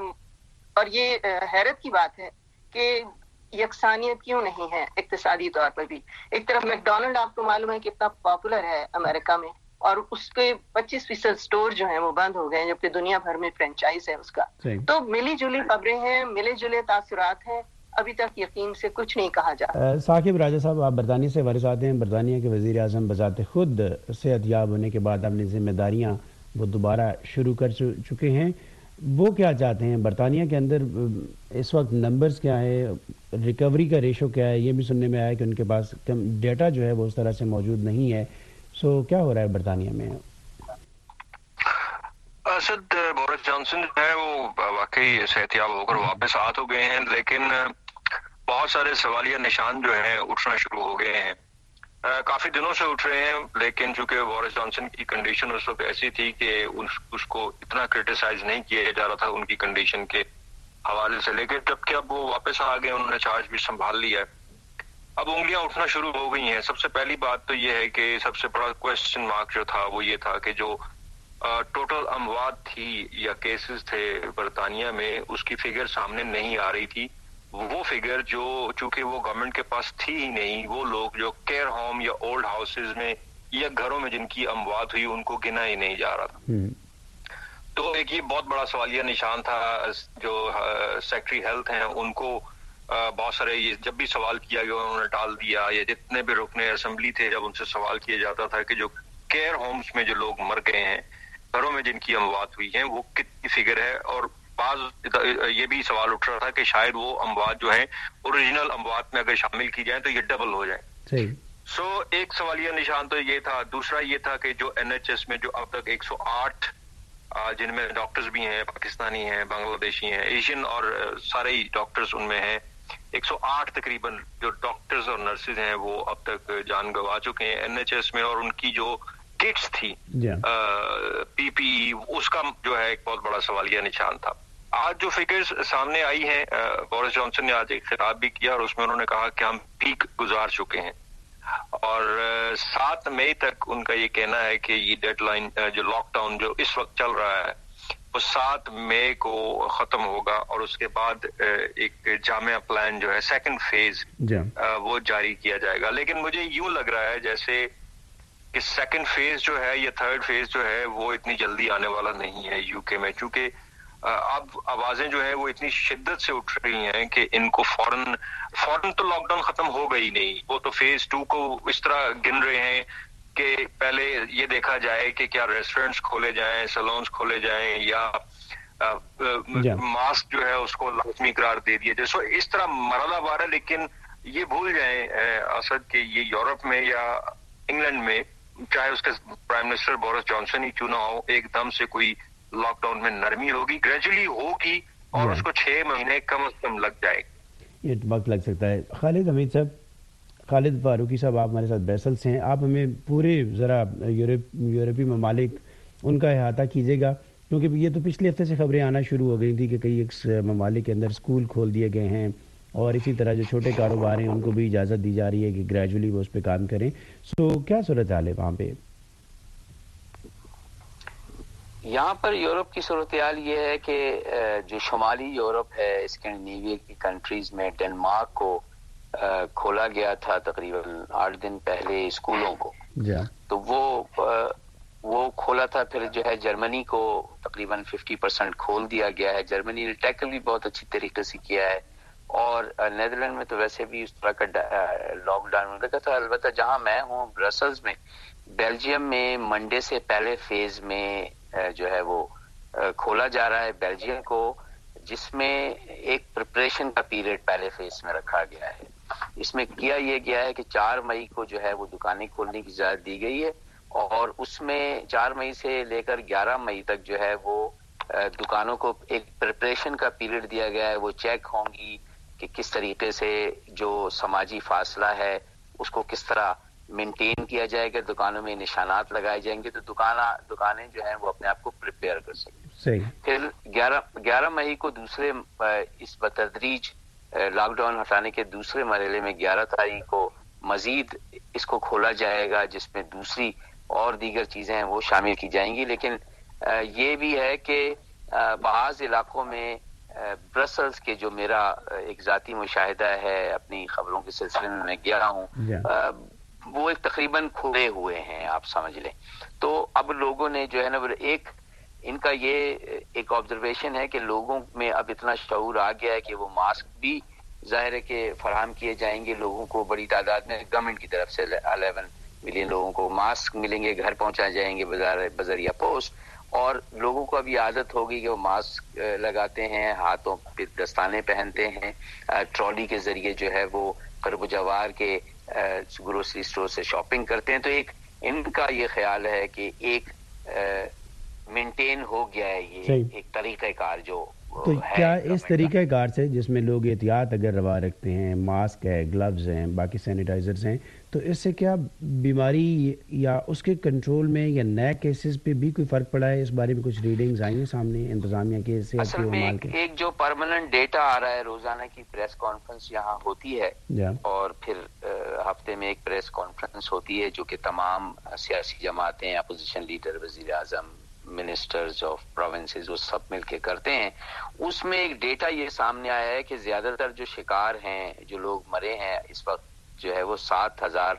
اور یہ حیرت کی بات ہے کہ یکسانیت کیوں نہیں ہے اقتصادی طور پر بھی. ایک طرف میک ڈونلڈ آپ کو معلوم ہے کتنا پاپولر ہے امریکہ میں اور اس کے پچیس فیصد سٹور جو ہیں وہ بند ہو گئے ہیں جبکہ دنیا بھر میں فرینچائز ہے اس کا. تو ملی جلی خبریں ہیں، ملے جلے تاثرات ہیں. ابھی تک یقین سے کچھ نہیں کہا جا. ثاقب راجہ صاحب، آپ برطانیہ سے ہمارے ساتھ ہیں. برطانیہ کے وزیر اعظم بذات خود صحت یاب ہونے کے بعد اپنی ذمہ داریاں وہ دوبارہ شروع کر چکے ہیں. وہ کیا چاہتے ہیں برطانیہ کے اندر اس وقت؟ نمبرز کیا ہے، ریکوری کا ریشو کیا ہے؟ یہ بھی سننے میں آیا کہ ان کے پاس ڈیٹا جو ہے وہ اس طرح سے موجود نہیں ہے. سو کیا ہو رہا ہے برطانیہ میں؟ اسد، بورس جانسن جو ہے وہ واقعی صحت یاب ہو کر واپس آ تو گئے ہیں، لیکن بہت سارے سوالیہ نشان جو ہیں اٹھنا شروع ہو گئے ہیں. کافی دنوں سے اٹھ رہے ہیں، لیکن چونکہ بورس جانسن کی کنڈیشن اس وقت ایسی تھی کہ اس کو اتنا کرٹیسائز نہیں کیا جا رہا تھا ان کی کنڈیشن کے حوالے سے. لیکن جب کہ اب وہ واپس آ گئے، انہوں نے چارج بھی سنبھال لیا ہے، اب انگلیاں اٹھنا شروع ہو گئی ہیں. سب سے پہلی بات تو یہ ہے کہ سب سے بڑا کوشچن مارک جو تھا وہ یہ تھا کہ جو ٹوٹل اموات تھی یا کیسز تھے برطانیہ میں، اس کی فگر سامنے نہیں آ رہی تھی. وہ فگر جو چونکہ وہ گورنمنٹ کے پاس تھی ہی نہیں، وہ لوگ جو کیئر ہوم یا اولڈ ہاؤسز میں یا گھروں میں جن کی اموات ہوئی ان کو گنا ہی نہیں جا رہا تھا. تو ایک یہ بہت بڑا سوالیہ نشان تھا. جو سیکٹری ہیلتھ ہیں ان کو بہت سارے جب بھی سوال کیا گیا انہوں نے ٹال دیا، یا جتنے بھی رکن اسمبلی تھے جب ان سے سوال کیا جاتا تھا کہ جو کیئر ہومز میں جو لوگ مر گئے ہیں، گھروں میں جن کی اموات ہوئی ہیں، وہ کتنی فگر ہے. اور بعض یہ بھی سوال اٹھ رہا تھا کہ شاید وہ اموات جو ہیں اوریجنل اموات میں اگر شامل کی جائیں تو یہ ڈبل ہو جائیں. صحیح. سو ایک سوالیہ نشان تو یہ تھا. دوسرا یہ تھا کہ جو این ایچ ایس میں جو اب تک ایک سو آٹھ جن میں ڈاکٹرز بھی ہیں، پاکستانی ہیں، بنگلہ دیشی ہیں، ایشین اور سارے ہی ڈاکٹرز ان میں ہیں، ایک سو آٹھ تقریباً جو ڈاکٹرز اور نرسز ہیں وہ اب تک جان گنوا چکے ہیں این ایچ ایس میں. اور ان کی جو کٹس تھی پی پی ای، اس کا جو ہے ایک بہت بڑا سوالیہ نشان تھا. آج جو فگرز سامنے آئی ہیں، بورس جانسن نے آج ایک خطاب بھی کیا اور اس میں انہوں نے کہا کہ ہم پیک گزار چکے ہیں، اور سات مئی تک ان کا یہ کہنا ہے کہ یہ ڈیڈ لائن جو لاک ڈاؤن جو اس وقت چل رہا ہے وہ سات مئی کو ختم ہوگا، اور اس کے بعد ایک جامع پلان جو ہے سیکنڈ فیز وہ جاری کیا جائے گا. لیکن مجھے یوں لگ رہا ہے جیسے کہ سیکنڈ فیز جو ہے یا تھرڈ فیز جو ہے وہ اتنی جلدی آنے والا نہیں ہے یو کے میں، چونکہ اب آوازیں جو ہیں وہ اتنی شدت سے اٹھ رہی ہیں کہ ان کو فوراً فوراً تو لاک ڈاؤن ختم ہو گئی نہیں، وہ تو فیز ٹو کو اس طرح گن رہے ہیں کہ پہلے یہ دیکھا جائے کہ کیا ریسٹورینٹس کھولے جائیں، سیلونز کھولے جائیں، یا ماسک جو ہے اس کو لازمی قرار دے دیا جائے. سو اس طرح مرحلہ وار ہے. لیکن یہ بھول جائیں اسد کہ یہ یورپ میں یا انگلینڈ میں چاہے اس کے پرائم منسٹر بورس جانسن ہی کیوں نہ ہو، ایک دم سے کوئی لاک ڈاؤن میں نرمی ہوگی، گریجولی ہوگی، اور اس کو چھ مہینے کم از کم لگ جائے گی. یہ وقت لگ سکتا ہے. خالد حمید صاحب، خالد فاروقی صاحب، آپ ہمارے ساتھ بیسل سے ہیں. آپ ہمیں پورے ذرا یورپ یورپی ممالک ان کا احاطہ کیجیے گا، کیونکہ یہ تو پچھلے ہفتے سے خبریں آنا شروع ہو گئی تھی کہ کئی ایک ممالک کے اندر اسکول کھول دیے گئے ہیں، اور اسی طرح جو چھوٹے کاروبار ہیں ان کو بھی اجازت دی جا رہی ہے کہ گریجولی وہ اس پہ کام کریں. سو کیا صورتحال ہے وہاں پہ؟ یہاں پر یورپ کی صورتحال یہ ہے کہ جو شمالی یورپ ہے، اسکینڈینیویا کی کنٹریز میں ڈنمارک کو کھولا گیا تھا تقریباً آٹھ دن پہلے اسکولوں کو، تو وہ وہ کھولا تھا. پھر جو ہے جرمنی کو تقریباً ففٹی پرسینٹ کھول دیا گیا ہے. جرمنی نے ٹیکل بھی بہت اچھی طریقے سے کیا ہے، اور نیدرلینڈ میں تو ویسے بھی اس طرح کا لاک ڈاؤن لگا تھا. البتہ جہاں میں ہوں برسلز میں، بیلجیم میں منڈے سے پہلے فیز میں جو ہے وہ کھولا جا رہا ہے بیلجیم کو، جس میں ایک پریپریشن کا پیریڈ پہلے فیز میں رکھا گیا ہے. اس میں کیا یہ گیا ہے کہ چار مئی کو جو ہے وہ دکانیں کھولنے کی اجازت دی گئی ہے، اور اس میں چار مئی سے لے کر گیارہ مئی تک جو ہے وہ دکانوں کو ایک پریپریشن کا پیریڈ دیا گیا ہے. وہ چیک ہوں گی کہ کس طریقے سے جو سماجی فاصلہ ہے اس کو کس طرح مینٹین کیا جائے گا، دکانوں میں نشانات لگائے جائیں گے تو دکانہ دکانیں جو ہیں وہ اپنے آپ کو پریپیئر کر سکیں. پھر گیارہ گیارہ مئی کو دوسرے اس بتدریج لاک ڈاؤن ہٹانے کے دوسرے مرحلے میں گیارہ تاریخ کو مزید اس کو کھولا جائے گا، جس میں دوسری اور دیگر چیزیں ہیں وہ شامل کی جائیں گی. لیکن یہ بھی ہے کہ بعض علاقوں میں برسلز کے جو میرا ایک ذاتی مشاہدہ ہے، اپنی خبروں کے سلسلے میں میں گیا ہوں، وہ ایک تقریباً کھلے ہوئے ہیں، آپ سمجھ لیں. تو اب لوگوں نے جو ہے نا ایک ان کا یہ ایک آبزرویشن ہے کہ لوگوں میں اب اتنا شعور آ گیا ہے کہ وہ ماسک بھی ظاہر ہے کہ فراہم کیے جائیں گے لوگوں کو بڑی تعداد میں. گورنمنٹ کی طرف سے الیون ملین لوگوں کو ماسک ملیں گے, گھر پہنچائے جائیں گے بذریعہ پوسٹ, اور لوگوں کو ابھی عادت ہوگی کہ وہ ماسک لگاتے ہیں, ہاتھوں پہ دستانے پہنتے ہیں, ٹرالی کے ذریعے جو ہے وہ قرب و جوار کے گروسری اسٹور سے شاپنگ کرتے ہیں. تو ایک ان کا یہ خیال ہے کہ ایک مینٹین ہو گیا ہے یہ ایک طریقہ کار جو تو کیا اس طریقہ کار سے جس میں لوگ احتیاط اگر روا رکھتے ہیں, ماسک ہے, گلوز ہیں, باقی سینیٹائزرز ہیں, تو اس سے کیا بیماری یا اس کے کنٹرول میں یا نئے کیسز پہ بھی کوئی فرق پڑا ہے؟ اس بارے میں کچھ ریڈنگز آئی ہیں سامنے انتظامیہ کے صحت کے عمال کے؟ ایک جو پرماننٹ ڈیٹا آ رہا ہے, روزانہ کی پریس کانفرنس یہاں ہوتی ہے اور پھر ہفتے میں ایک پریس کانفرنس ہوتی ہے جو کہ تمام سیاسی جماعتیں, اپوزیشن لیڈر, وزیر اعظم, منسٹرز آف پروونسز وہ سب مل کے کرتے ہیں. اس میں ایک ڈیٹا یہ سامنے آیا ہے کہ زیادہ تر جو شکار ہیں, جو لوگ مرے ہیں اس وقت جو ہے وہ سات ہزار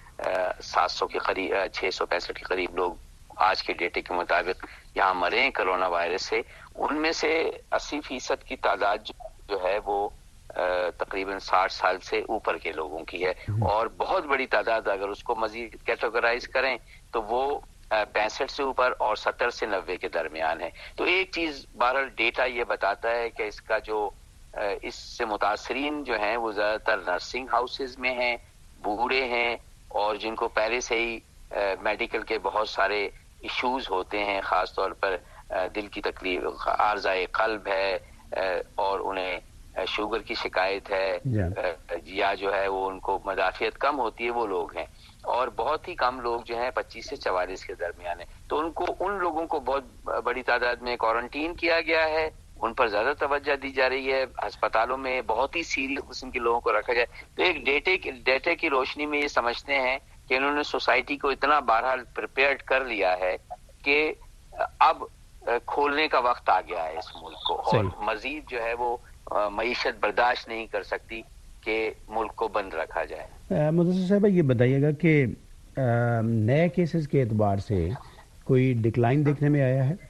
سات سو کے قریب, چھ سو پینسٹھ کے قریب لوگ آج کے ڈیٹے کے مطابق یہاں مرے ہیں کرونا وائرس سے. ان میں سے اسی فیصد کی تعداد جو ہے وہ تقریباً ساٹھ سال سے اوپر کے لوگوں کی ہے, اور بہت بڑی تعداد اگر اس کو مزید کیٹیگرائز کریں تو وہ پینسٹھ سے اوپر اور ستر سے نوے کے درمیان ہے. تو ایک چیز بہرحال ڈیٹا یہ بتاتا ہے کہ اس کا جو اس سے متاثرین جو ہیں وہ زیادہ تر نرسنگ ہاؤسز میں ہیں, بوڑھے ہیں, اور جن کو پہلے سے ہی میڈیکل کے بہت سارے ایشوز ہوتے ہیں, خاص طور پر دل کی تکلیف, عارضۂ قلب ہے, اور انہیں شوگر کی شکایت ہے, یا جو ہے وہ ان کو مدافعت کم ہوتی ہے, وہ لوگ ہیں. اور بہت ہی کم لوگ جو ہیں پچیس سے چوالیس کے درمیان ہیں. تو ان کو ان لوگوں کو بہت بڑی تعداد میں کوارنٹین کیا گیا ہے, ان پر زیادہ توجہ دی جا رہی ہے, ہسپتالوں میں بہت ہی سیریس قسم کے لوگوں کو رکھا جائے. تو ایک ڈیٹے کی ڈیٹا کی روشنی میں یہ سمجھتے ہیں کہ انہوں نے سوسائٹی کو اتنا بہرحال پریپیئرڈ کر لیا ہے کہ اب کھولنے کا وقت آ گیا ہے اس ملک کو, اور مزید جو ہے وہ معیشت برداشت نہیں کر سکتی کہ ملک کو بند رکھا جائے. مدثر صاحبہ یہ بتائیے گا کہ نئے کیسز کے اعتبار سے کوئی ڈکلائن دیکھنے میں آیا ہے؟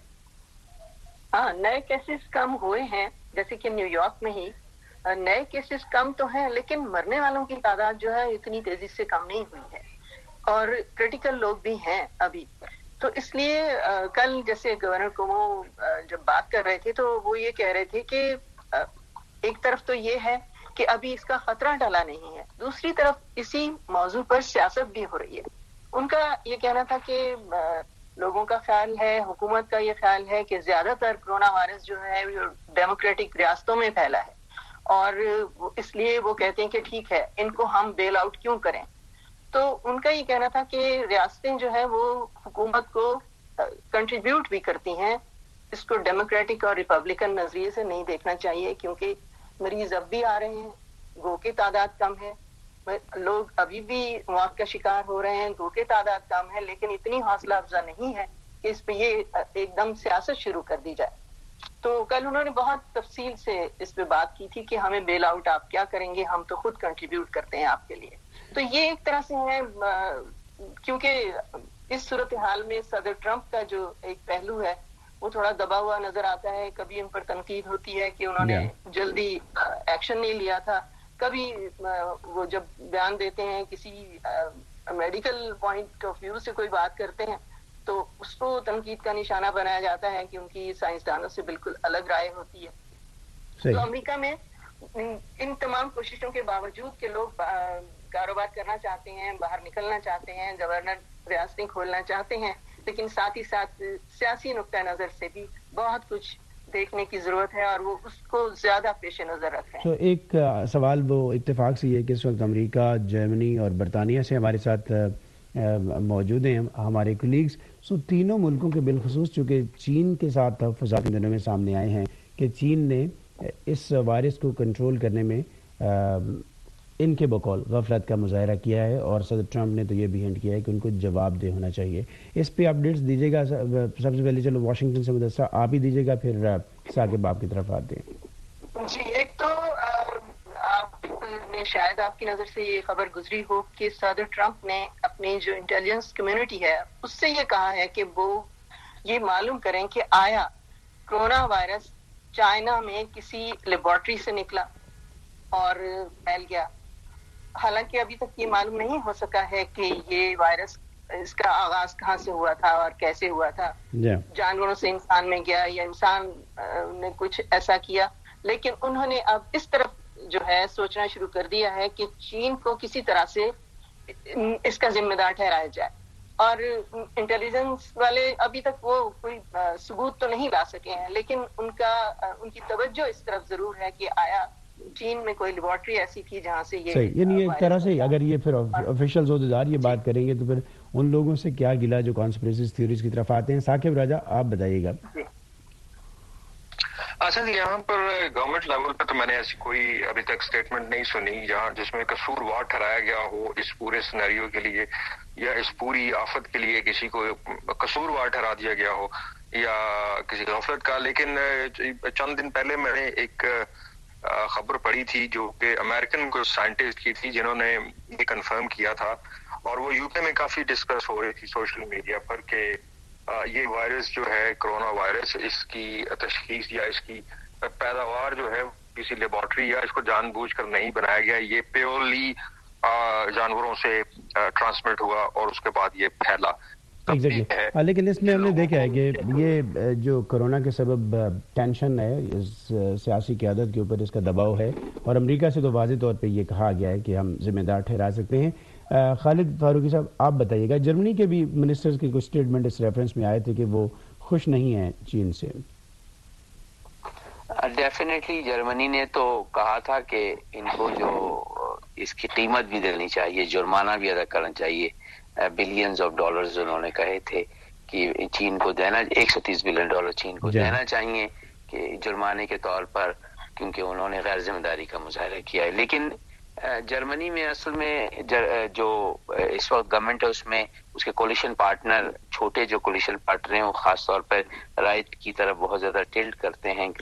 ہاں, نئے کیسز کم ہوئے ہیں, جیسے کہ نیو یارک میں ہی نئے کیسز کم تو ہیں, لیکن مرنے والوں کی تعداد جو ہے اتنی تیزی سے کم نہیں ہوئی ہے, اور کریٹیکل لوگ بھی ہیں ابھی. تو اس لیے کل جیسے گورنر کومو جب بات کر رہے تھے تو وہ یہ کہہ رہے تھے کہ ایک طرف تو یہ ہے کہ ابھی اس کا خطرہ ٹلا نہیں ہے, دوسری طرف اسی موضوع پر سیاست بھی ہو رہی ہے. ان کا یہ کہنا تھا کہ لوگوں کا خیال ہے, حکومت کا یہ خیال ہے کہ زیادہ تر کرونا وائرس جو ہے ڈیموکریٹک ریاستوں میں پھیلا ہے, اور اس لیے وہ کہتے ہیں کہ ٹھیک ہے ان کو ہم بیل آؤٹ کیوں کریں. تو ان کا یہ کہنا تھا کہ ریاستیں جو ہے وہ حکومت کو کنٹریبیوٹ بھی کرتی ہیں, اس کو ڈیموکریٹک اور ریپبلکن نظریے سے نہیں دیکھنا چاہیے, کیونکہ مریض اب بھی آ رہے ہیں, گو کی تعداد کم ہے, لوگ ابھی بھی موت کا شکار ہو رہے ہیں, گو کی تعداد کم ہے, لیکن اتنی حوصلہ افزا نہیں ہے کہ اس پہ یہ ایک دم سیاست شروع کر دی جائے. تو کل انہوں نے بہت تفصیل سے اس پہ بات کی تھی کہ ہمیں بیل آؤٹ آپ کیا کریں گے, ہم تو خود کنٹریبیوٹ کرتے ہیں آپ کے لیے. تو یہ ایک طرح سے ہے, کیونکہ اس صورتحال میں صدر ٹرمپ کا جو ایک پہلو ہے وہ تھوڑا دبا ہوا نظر آتا ہے. کبھی ان پر تنقید ہوتی ہے کہ انہوں نے جلدی ایکشن نہیں لیا تھا, کبھی وہ جب بیان دیتے ہیں کسی میڈیکل پوائنٹ آف ویو سے کوئی بات کرتے ہیں تو اس کو تنقید کا نشانہ بنایا جاتا ہے کہ ان کی سائنسدانوں سے بالکل الگ رائے ہوتی ہے. تو امریکہ میں ان تمام کوششوں کے باوجود کہ لوگ کاروبار کرنا چاہتے ہیں, باہر نکلنا چاہتے ہیں, گورنر ریاستیں کھولنا چاہتے ہیں, لیکن ساتھ ہی ساتھ سیاسی نقطہ نظر سے بھی بہت کچھ دیکھنے کی ضرورت ہے, اور وہ اس کو زیادہ پیش نظر رکھ رہے ہیں. تو ایک سوال وہ اتفاق سے یہ کہ اس وقت امریکہ, جرمنی اور برطانیہ سے ہمارے ساتھ موجود ہیں ہمارے کولیگز. سو تینوں ملکوں کے بالخصوص چونکہ چین کے ساتھ تحفظات ان دنوں میں سامنے آئے ہیں کہ چین نے اس وائرس کو کنٹرول کرنے میں ان کے بقول غفلت کا مظاہرہ کیا ہے, اور صدر ٹرمپ نے تو یہ بھی ہنٹ کیا ہے کہ ان کو جواب دہ ہونا چاہیے. اس پہ اپڈیٹس دیجیے گا. سب سے پہلے چلو واشنگٹن سے مدثر آپ ہی دیجیے گا, پھر ثاقب آپ کی طرف آتے ہیں. جی, ایک تو آپ نے شاید آپ کی نظر سے یہ خبر گزری ہو کہ صدر ٹرمپ نے اپنی جو انٹیلیجنس کمیونٹی ہے اس سے یہ کہا ہے کہ وہ یہ معلوم کریں کہ آیا کرونا وائرس چائنا میں کسی لیبارٹری سے نکلا, اور پھیل گیا. حالانکہ ابھی تک یہ معلوم نہیں ہو سکا ہے کہ یہ وائرس اس کا آغاز کہاں سے ہوا تھا اور کیسے ہوا تھا. جانوروں سے انسان میں گیا یا انسان نے کچھ ایسا کیا, لیکن انہوں نے اب اس طرف جو ہے سوچنا شروع کر دیا ہے کہ چین کو کسی طرح سے اس کا ذمہ دار ٹھہرایا جائے. اور انٹیلیجنس والے ابھی تک وہ کوئی ثبوت تو نہیں لا سکے ہیں, لیکن ان کا ان کی توجہ اس طرف ضرور ہے کہ آیا چین میں کوئی لیبارٹری ایسی تھی جہاں سے یہ صحیح. یعنی ایک طرح سے اگر یہ پھر آفیشیل عہدیدار یہ بات کریں گے تو پھر ان لوگوں سے کیا گلا جو کانسپریسی تھیوریز کی طرف آتے ہیں. ثاقب راجہ آپ بتائیے گا. اصل یہاں پر گورنمنٹ لیول پہ تو میں نے ایسی کوئی ابھی تک سٹیٹمنٹ نہیں سنی جہاں جس میں قصوروار ٹھہرایا گیا ہو اس پورے سینیریو کے لیے یا اس پوری آفت کے لیے کسی کو قصوروار ٹھہرا دیا گیا ہو یا کسی غفلت کا. لیکن چند دن پہلے میں نے ایک خبر پڑھی تھی جو کہ امریکن کو سائنٹسٹ کی تھی جنہوں نے یہ کنفرم کیا تھا, اور وہ یو کے میں کافی ڈسکس ہو رہی تھی سوشل میڈیا پر کہ یہ وائرس جو ہے کرونا وائرس, اس کی تشخیص یا اس کی پیداوار جو ہے کسی لیبارٹری یا اس کو جان بوجھ کر نہیں بنایا گیا, یہ پیورلی جانوروں سے ٹرانسمٹ ہوا اور اس کے بعد یہ پھیلا. ایگزیکٹلی. لیکن اس میں ہم نے دیکھا ہے کہ یہ جو کرونا کے سبب ٹینشن ہے اس سیاسی قیادت کے اوپر, اس کا دباؤ ہے, اور امریکہ سے تو واضح طور پہ یہ کہا گیا ہے کہ ہم ذمہ دار ٹھہرا سکتے ہیں. خالد فاروقی صاحب آپ بتائیے گا, جرمنی کے بھی منسٹرز کے کچھ اسٹیٹمنٹ اس ریفرنس میں آئے تھے کہ وہ خوش نہیں ہیں چین سے. ڈیفینیٹلی جرمنی نے تو کہا تھا کہ ان کو جو اس کی قیمت بھی دینی چاہیے, جرمانہ بھی ادا کرنا چاہیے. بلینز آف ڈالرز انہوں نے کہے تھے کہ چین کو دینا, ایک سو تیس بلین ڈالر چین کو دینا چاہیے کہ جرمانے کے طور پر, کیونکہ انہوں نے غیر ذمہ داری کا مظاہرہ کیا ہے. لیکن جرمنی میں اصل میں جو اس وقت گورنمنٹ ہے اس میں اس کے کولیشن پارٹنر, چھوٹے جو کولیشن پارٹنر ہیں وہ خاص طور پر رائٹ کی طرف بہت زیادہ ٹلٹ کرتے ہیں.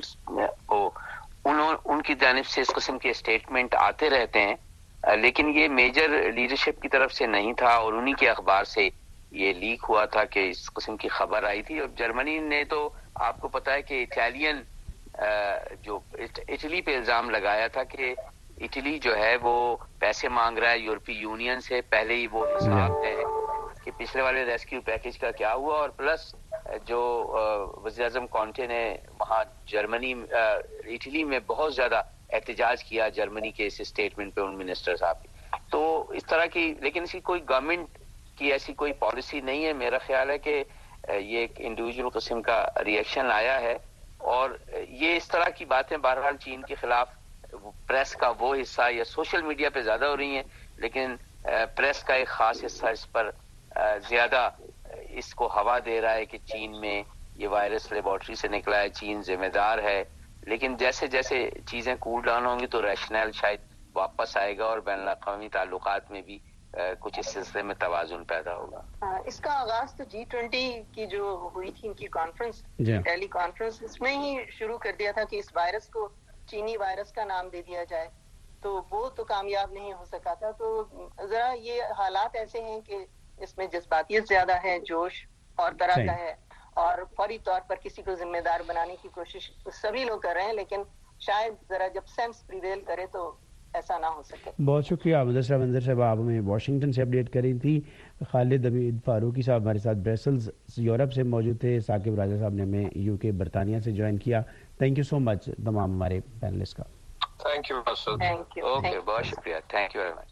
انہوں ان کی جانب سے اس قسم کے اسٹیٹمنٹ آتے رہتے ہیں, لیکن یہ میجر لیڈرشپ کی طرف سے نہیں تھا, اور انہی کے اخبار سے یہ لیک ہوا تھا کہ اس قسم کی خبر آئی تھی. اور جرمنی نے تو آپ کو پتا ہے کہ اٹالین جو اٹلی پہ الزام لگایا تھا کہ اٹلی جو ہے وہ پیسے مانگ رہا ہے یورپی یونین سے, پہلے ہی وہ حساب ہے کہ پچھلے والے ریسکیو پیکج کا کیا ہوا. اور پلس جو وزیر اعظم کانٹے نے وہاں جرمنی اٹلی میں بہت زیادہ احتجاج کیا جرمنی کے اس اسٹیٹمنٹ پہ ان منسٹر صاحب کی. تو اس طرح کی, لیکن اس کی کوئی گورنمنٹ کی ایسی کوئی پالیسی نہیں ہے. میرا خیال ہے کہ یہ ایک انڈیویجول قسم کا ریئیکشن آیا ہے, اور یہ اس طرح کی باتیں بہرحال چین کے خلاف پریس کا وہ حصہ یا سوشل میڈیا پہ زیادہ ہو رہی ہیں, لیکن پریس کا ایک خاص حصہ اس پر زیادہ اس کو ہوا دے رہا ہے کہ چین میں یہ وائرس لیبارٹری سے نکلا ہے, چین ذمہ دار ہے. لیکن جیسے جیسے چیزیں کول ڈاؤن ہوں گی تو ریشنل شاید واپس آئے گا, اور بین الاقوامی تعلقات میں بھی کچھ اس سلسلے میں توازن پیدا ہوگا. اس کا آغاز تو جی ٹوینٹی کی جو ہوئی تھی ان کی کانفرنس, ٹیلی کانفرنس, اس میں ہی شروع کر دیا تھا کہ اس وائرس کو چینی وائرس کا نام دے دیا جائے, تو وہ تو کامیاب نہیں ہو سکا تھا. تو ذرا یہ حالات ایسے ہیں کہ اس میں جذباتیت زیادہ ہے, جوش اور طرح کا ہے, اور فوری طور پر کسی کو ذمہ دار بنانے کی کوشش سبھی لوگ کر رہے ہیں, لیکن شاید ذرا جب سینس پریویل کرے تو ایسا نہ ہو سکے. بہت شکریہ مدثرہ منظر صاحب, آپ ہمیں واشنگٹن سے اپڈیٹ کری تھی. خالد حمید فاروقی صاحب ہمارے ساتھ بریسلز یورپ سے موجود تھے. ثاقب راجہ صاحب نے ہمیں یو کے برطانیہ سے جوائن کیا. تھینک یو سو مچ تمام ہمارے پینلسٹ کا. Thank you thank you. Okay, بہت شکریہ, thank you very much.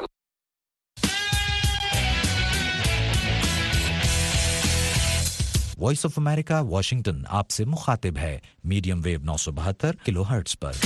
Voice of America Washington آپ سے مخاطب ہے میڈیم ویو نو سو بہتر کلو ہرٹز پر.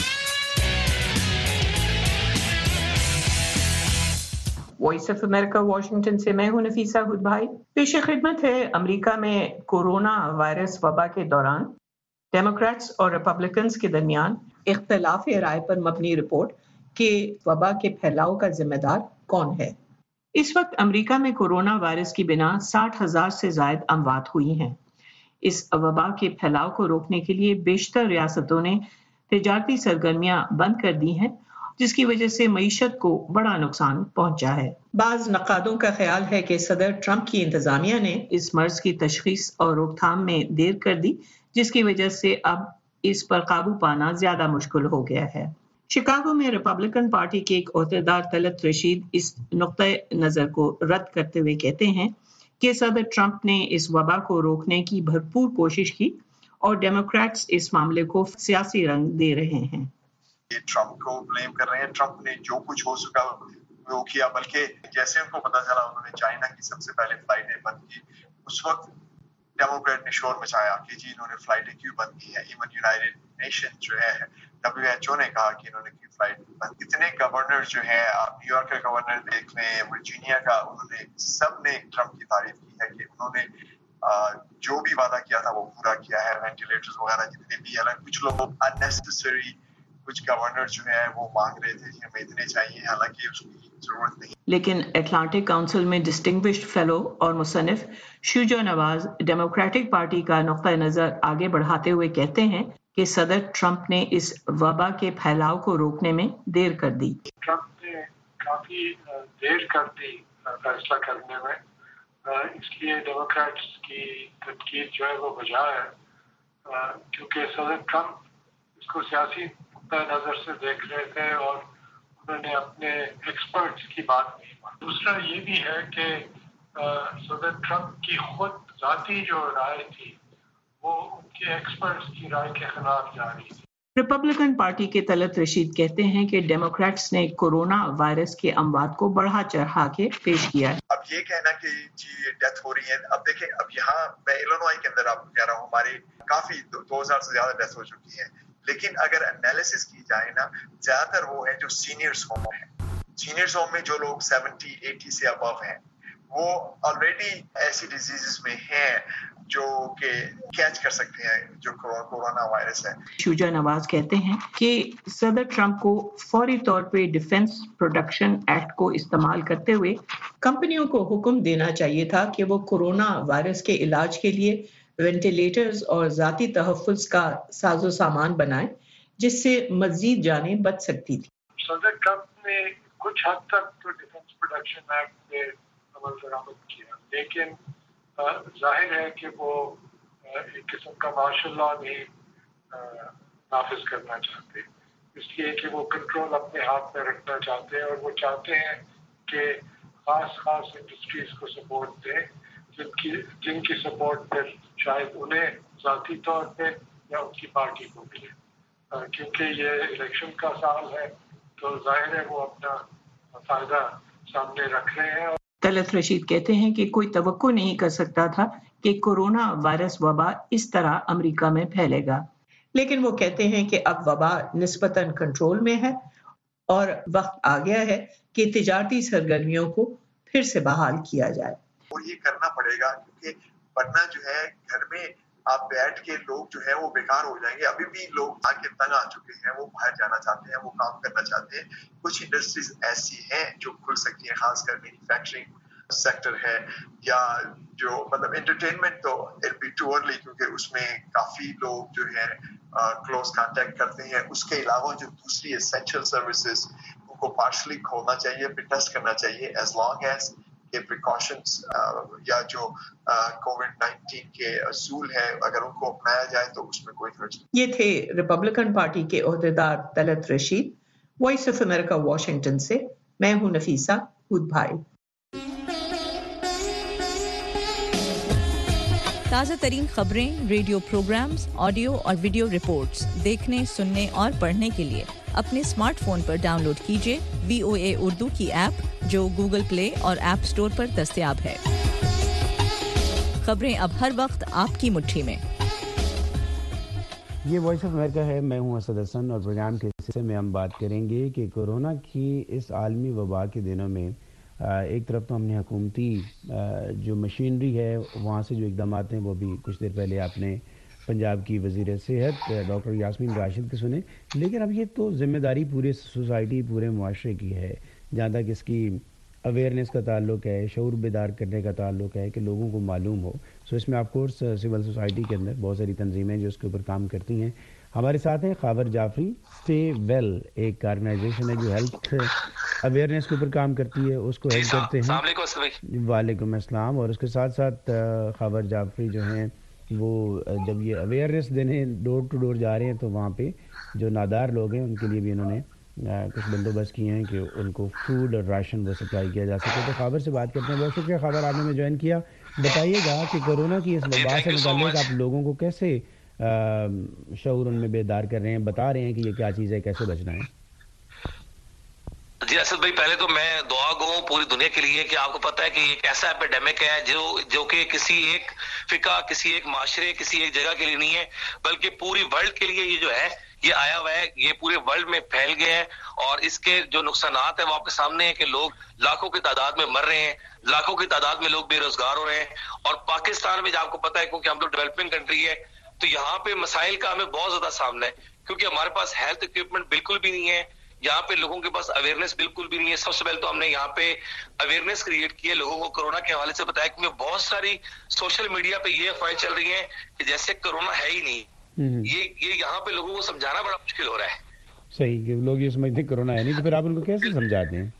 وائس آف امریکہ واشنگٹن سے میں ہوں نفیسہ ہد بھائی. پیش خدمت ہے امریکہ میں کورونا وائرس وبا کے دوران ڈیموکریٹس اور ریپبلکنز کے درمیان اختلاف رائے پر مبنی رپورٹ کہ وبا کے پھیلاؤ کا ذمہ دار کون ہے. اس وقت امریکہ میں کورونا وائرس کی بنا ساٹھ ہزار سے زائد اموات ہوئی ہیں. اس وبا کے پھیلاؤ کو روکنے کے لیے بیشتر ریاستوں نے تجارتی سرگرمیاں بند کر دی ہیں, جس کی وجہ سے معیشت کو بڑا نقصان پہنچا ہے. بعض نقادوں کا خیال ہے کہ صدر ٹرمپ کی انتظامیہ نے اس مرض کی تشخیص اور روک تھام میں دیر کر دی, جس کی وجہ سے اب اس پر قابو پانا زیادہ مشکل ہو گیا ہے. शिकागो में रिपब्लिकन पार्टी के एक ओहदेदार तलत रशीद इस नुक्ता नज़र को रद्द करते हुए कहते हैं कि सदर ट्रंप ने इस वबा को रोकने की भरपूर कोशिश की और डेमोक्रेट्स इस मामले को सियासी रंग दे रहे हैं। ये ट्रंप को ब्लेम कर रहे हैं। ट्रंप ने जो कुछ हो सका वो किया, बल्कि जैसे उनको पता चला उन्होंने चाइना की सबसे पहले फ्लाइटें बंद की, उस वक्त डेमोक्रेट ने शोर मचाया कि जी इन्होंने फ्लाइटें क्यों बंद की है। इवन यूनाइटेड नेशन जो है डब्ल्यू एच ओ ने कहा कि इन्होंने क्यों फ्लाइट बंद। इतने गवर्नर जो है, आप न्यूयॉर्क का गवर्नर देख लें, वर्जीनिया का, उन्होंने सब ने ट्रंप की तारीफ की है कि उन्होंने जो भी वादा किया था वो पूरा किया है। वेंटिलेटर्स वगैरह जितने भी, हालांकि कुछ लोग अननेसेसरी कुछ गवर्नर जो है वो मांग रहे थे कि हमें इतने चाहिए, हालांकि उसकी जरूरत नहीं। लेकिन एटलांटिक काउंसिल में डिस्टिंग्विश्ड फेलो और मुसन्निफ शुजा नवाज डेमोक्रेटिक पार्टी का नुक्ता नजर आगे बढ़ाते हुए कहते हैं कि सदर ट्रंप ने इस वबा के फैलाव को रोकने में देर कर दी। ट्रंप ने काफी देर कर दी फैसला करने में, इसलिए डेमोक्रेट्स की तनकीद जो है वो वजह है, क्योंकि सदर ट्रंप इसको सियासी नजर से देख रहे थे और उन्होंने अपने एक्सपर्ट्स की बात नहीं मानी। दूसरा ये भी है कि सदर ट्रंप की खुद जाती जो राय थी वो उनके एक्सपर्ट्स की राय के खिलाफ जा रही थी। रिपब्लिकन पार्टी के तलत रशीद कहते हैं कि डेमोक्रेट्स ने कोरोना वायरस के अमवात को बढ़ा चढ़ा के पेश किया है। अब ये कहना कि जी डेथ हो रही है, अब देखें, अब यहाँ मैं इलिनॉय के अंदर आपको कह रहा हूँ हमारे काफी दो हजार से ज्यादा डेथ हो चुकी है, लेकिन अगर एनालिसिस की जाए ना, ज्यादातर वो है जो सीनियर्स होम है। सीनियर्स होम में जो लोग सेवेंटी एटी से अबव हैं, वो ऑलरेडी ऐसी डिजीजेस में हैं जो कि कैच कर सकते हैं जो कोरोना वायरस है। शुजा नवाज कहते हैं कि सदर ट्रंप को फौरी तौर पे डिफेंस प्रोडक्शन एक्ट को इस्तेमाल करते हुए कंपनियों को हुक्म देना चाहिए था कि वो कोरोना वायरस के इलाज के लिए वेंटिलेटर्स और जाती तहफ़्फ़ुज़ का साजो सामान बनाए, जिससे मजीद जानें बच सकती थी। सदर ट्रंप ने कुछ हद तक तो डिफेंस प्रोडक्शन एक्ट पे अमल दरामद किया, लेकिन जाहिर है कि वो एक किस्म का मार्शल लॉ नहीं नाफिज करना चाहते, इसलिए कि वो कंट्रोल अपने हाथ में रखना चाहते हैं और वो चाहते हैं कि खास खास इंडस्ट्रीज को सपोर्ट दें जिनकी जिनकी सपोर्ट फिर शायद उन्हें ज़ाती तौर पे या उनकी पार्टी को मिले, क्योंकि ये इलेक्शन का साल है तो जाहिर है वो अपना फायदा सामने रख रहे हैं। तलत रशीद कहते हैं कि कोई तवक्को नहीं कर सकता था कि कोरोना वायरस वबा इस तरह अमेरिका में फैलेगा, लेकिन वो कहते हैं कि अब वबा निस्बतन कंट्रोल में है और वक्त आ गया है कि तिजारती सरगर्मियों को फिर से बहाल किया जाए। और ये करना पड़ेगा, क्योंकि वरना जो है घर में आप बैठ के लोग जो है वो बेकार हो जाएंगे। अभी भी लोग आके तंग आ चुके हैं, वो बाहर जाना चाहते हैं, वो काम करना चाहते हैं। कुछ इंडस्ट्रीज ऐसी हैं जो खुल सकती हैं, खासकर मैन्युफैक्चरिंग सेक्टर है या जो मतलब एंटरटेनमेंट, तो इट बी टू अर्ली क्योंकि उसमें काफी लोग जो है क्लोज कांटेक्ट करते हैं। उसके अलावा जो दूसरी एसेंशियल सर्विसेज उनको पार्शली खोलना चाहिए, फिर टेस्ट करना चाहिए, एज लॉन्ग एज के प्रिकॉशंस या जो कोविड नाइनटीन के असूल है अगर उनको अपनाया जाए तो उसमें कोई हर्ज नहीं। ये थे रिपब्लिकन पार्टी के ओहदेदार Talat Rashid. Voice of America Washington से मैं हूं नफीसा हुद भाई। ताज़ा तरीन खबरें, रेडियो प्रोग्राम्स, ऑडियो और वीडियो रिपोर्ट्स देखने, सुनने और पढ़ने के लिए अपने स्मार्टफोन पर डाउनलोड कीजिए वी ओ ए उर्दू की ऐप, जो गूगल प्ले और ऐप स्टोर पर दस्तयाब है। खबरें अब हर वक्त आपकी मुट्ठी में। ये वॉइस ऑफ अमेरिका है, मैं हूं असद हसन और प्रोग्राम के हिस्से में हम बात करेंगे कि कोरोना की इस आलमी वबा के दिनों में एक तरफ तो हमने हुकूमती जो मशीनरी है वहाँ से जो इकदाम हैं वो भी कुछ देर पहले आपने पंजाब की वज़ीर सेहत डॉक्टर यास्मीन राशिद के सुने, लेकिन अब ये तो ज़िम्मेदारी पूरे सोसाइटी पूरे मुआशरे की है, जहाँ तक इसकी अवेयरनेस का ताल्लुक है, शऊर बेदार करने का ताल्लुक है कि लोगों को मालूम हो। सो इसमें ऑफ कोर्स सिविल सोसाइटी के अंदर बहुत सारी तंजीमें जो उसके ऊपर काम करती हैं। हमारे साथ हैं खावर जाफरी, स्टे वेल एक ऑर्गेनाइजेशन है जो हेल्थ अवेयरनेस के ऊपर काम करती है, उसको हेल्प करते हैं। वालेकुम अस्सलाम। और उसके साथ साथ खावर जाफरी जो हैं वो जब ये अवेयरनेस देने डोर टू डोर जा रहे हैं तो वहाँ पे जो नादार लोग हैं उनके लिए भी इन्होंने کچھ بندوبست کیے ہیں کہ ان کو فوڈ اور راشن وہ سپلائی کیا جا سکے. تو خبر سے بات کرتے ہیں. بہت شکریہ خبر, آپ نے ہمیں جوائن کیا. بتائیے گا کہ کورونا کی اس وبا سے متعلق آپ لوگوں کو کیسے شعور ان میں بیدار کر رہے ہیں, بتا رہے ہیں کہ یہ کیا چیز ہے, کیسے بچنا ہے. جی اسد بھائی, پہلے تو میں دعا گو ہوں پوری دنیا کے لیے کہ آپ کو پتہ ہے کہ ایک ایسا ایپیڈیمک ہے جو جو کہ کسی ایک فقہ, کسی ایک معاشرے, کسی ایک جگہ کے لیے نہیں ہے, بلکہ پوری ورلڈ کے لیے یہ جو ہے یہ آیا ہوا ہے. یہ پورے ورلڈ میں پھیل گئے ہیں اور اس کے جو نقصانات ہیں وہ آپ کے سامنے ہیں کہ لوگ لاکھوں کی تعداد میں مر رہے ہیں, لاکھوں کی تعداد میں لوگ بے روزگار ہو رہے ہیں. اور پاکستان میں جو آپ کو پتہ ہے کیونکہ ہم لوگ ڈیولپنگ کنٹری ہے تو یہاں پہ مسائل کا ہمیں بہت زیادہ سامنا ہے, کیونکہ ہمارے پاس ہیلتھ اکوپمنٹ بالکل بھی نہیں ہے, یہاں پہ لوگوں کے پاس اویئرنیس بالکل بھی نہیں ہے. سب سے پہلے تو ہم نے یہاں پہ اویئرنیس کریٹ کی ہے, لوگوں کو کورونا کے حوالے سے بتایا, کیونکہ بہت ساری سوشل میڈیا پہ یہ افواہیں چل رہی ہیں کہ جیسے کورونا ہے ہی نہیں. یہ یہ یہاں پہ لوگوں کو سمجھانا بڑا مشکل ہو رہا ہے. صحیح, کہ لوگ یہ سمجھتے ہیں کورونا ہے نہیں, تو پھر آپ ان کو کیسے سمجھاتے ہیں؟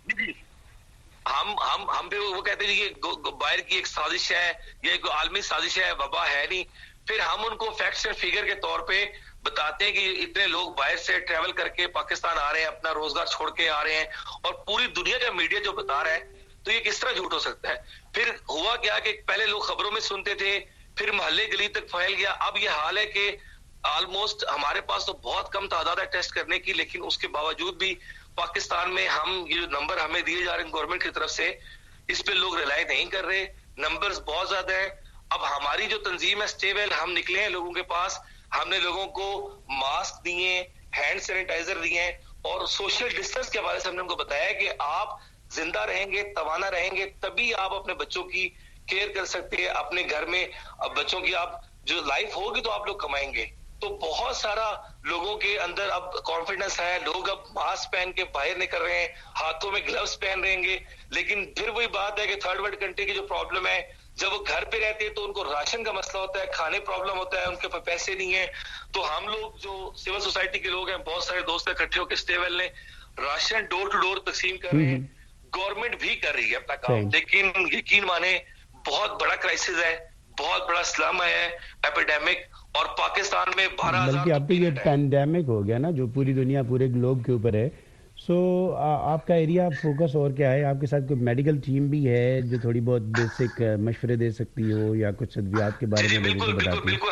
ہم ہم ہم پہ وہ کہتے ہیں یہ باہر کی ایک سازش ہے, یہ ایک عالمی سازش ہے, وبا ہے نہیں. پھر ہم ان کو فیکٹس اینڈ فگر کے طور پہ بتاتے ہیں کہ اتنے لوگ باہر سے ٹریول کر کے پاکستان آ رہے ہیں, اپنا روزگار چھوڑ کے آ رہے ہیں, اور پوری دنیا کا میڈیا جو بتا رہا ہے, تو یہ کس طرح جھوٹ ہو سکتا ہے؟ پھر ہوا کیا کہ پہلے لوگ خبروں میں سنتے تھے, پھر محلے گلی تک پھیل گیا. اب یہ حال ہے کہ آلموسٹ ہمارے پاس تو بہت کم تعداد ہے ٹیسٹ کرنے کی, لیکن اس کے باوجود بھی پاکستان میں ہم یہ نمبر ہمیں دیے جا رہے ہیں گورنمنٹ کی طرف سے, اس پہ لوگ ریلائی نہیں کر رہے. نمبرز بہت زیادہ ہیں. اب ہماری جو تنظیم ہے اسٹے ویل, ہم نکلے ہیں لوگوں کے پاس, ہم نے لوگوں کو ماسک دیے, ہینڈ سینیٹائزر دیے ہیں, اور سوشل ڈسٹینس کے حوالے سے ہم نے ان کو بتایا کہ آپ زندہ رہیں گے, توانا رہیں گے, تبھی آپ اپنے بچوں کی کیئر کر سکتے ہیں. اپنے گھر میں اب بچوں کی آپ جو لائف ہوگی تو آپ لوگ کمائیں گے. تو بہت سارا لوگوں کے اندر اب کانفیڈنس ہے, لوگ اب ماسک پہن کے باہر نکل رہے ہیں, ہاتھوں میں گلوز پہن رہیں گے. لیکن پھر وہی بات ہے کہ تھرڈ ورلڈ کنٹری کی جو پرابلم ہے, جب وہ گھر پہ رہتے ہیں تو ان کو راشن کا مسئلہ ہوتا ہے, کھانے پرابلم ہوتا ہے, ان کے پاس پیسے نہیں ہیں. تو ہم لوگ جو سول سوسائٹی کے لوگ ہیں, بہت سارے دوست اکٹھے ہو کے اسٹے ویل نے راشن ڈور ٹو ڈور تقسیم کر رہے ہیں. گورنمنٹ بھی کر رہی ہے اپنا کام, لیکن یقین مانے بہت بڑا کرائسس ہے, بہت بڑا اسلم ہے, ایپیڈیمک. اور پاکستان میں بارہ ہزار, بلکہ اب تو یہ پینڈیمک ہو گیا نا جو پوری دنیا پورے گلوب کے اوپر ہے. سو آپ کا ایریا فوکس اور کیا ہے؟ آپ کے ساتھ کوئی میڈیکل ٹیم بھی ہے جو تھوڑی بہت بیسک مشورے دے سکتی ہو یا کچھ ادویات کے بارے میں بالکل بالکل بالکل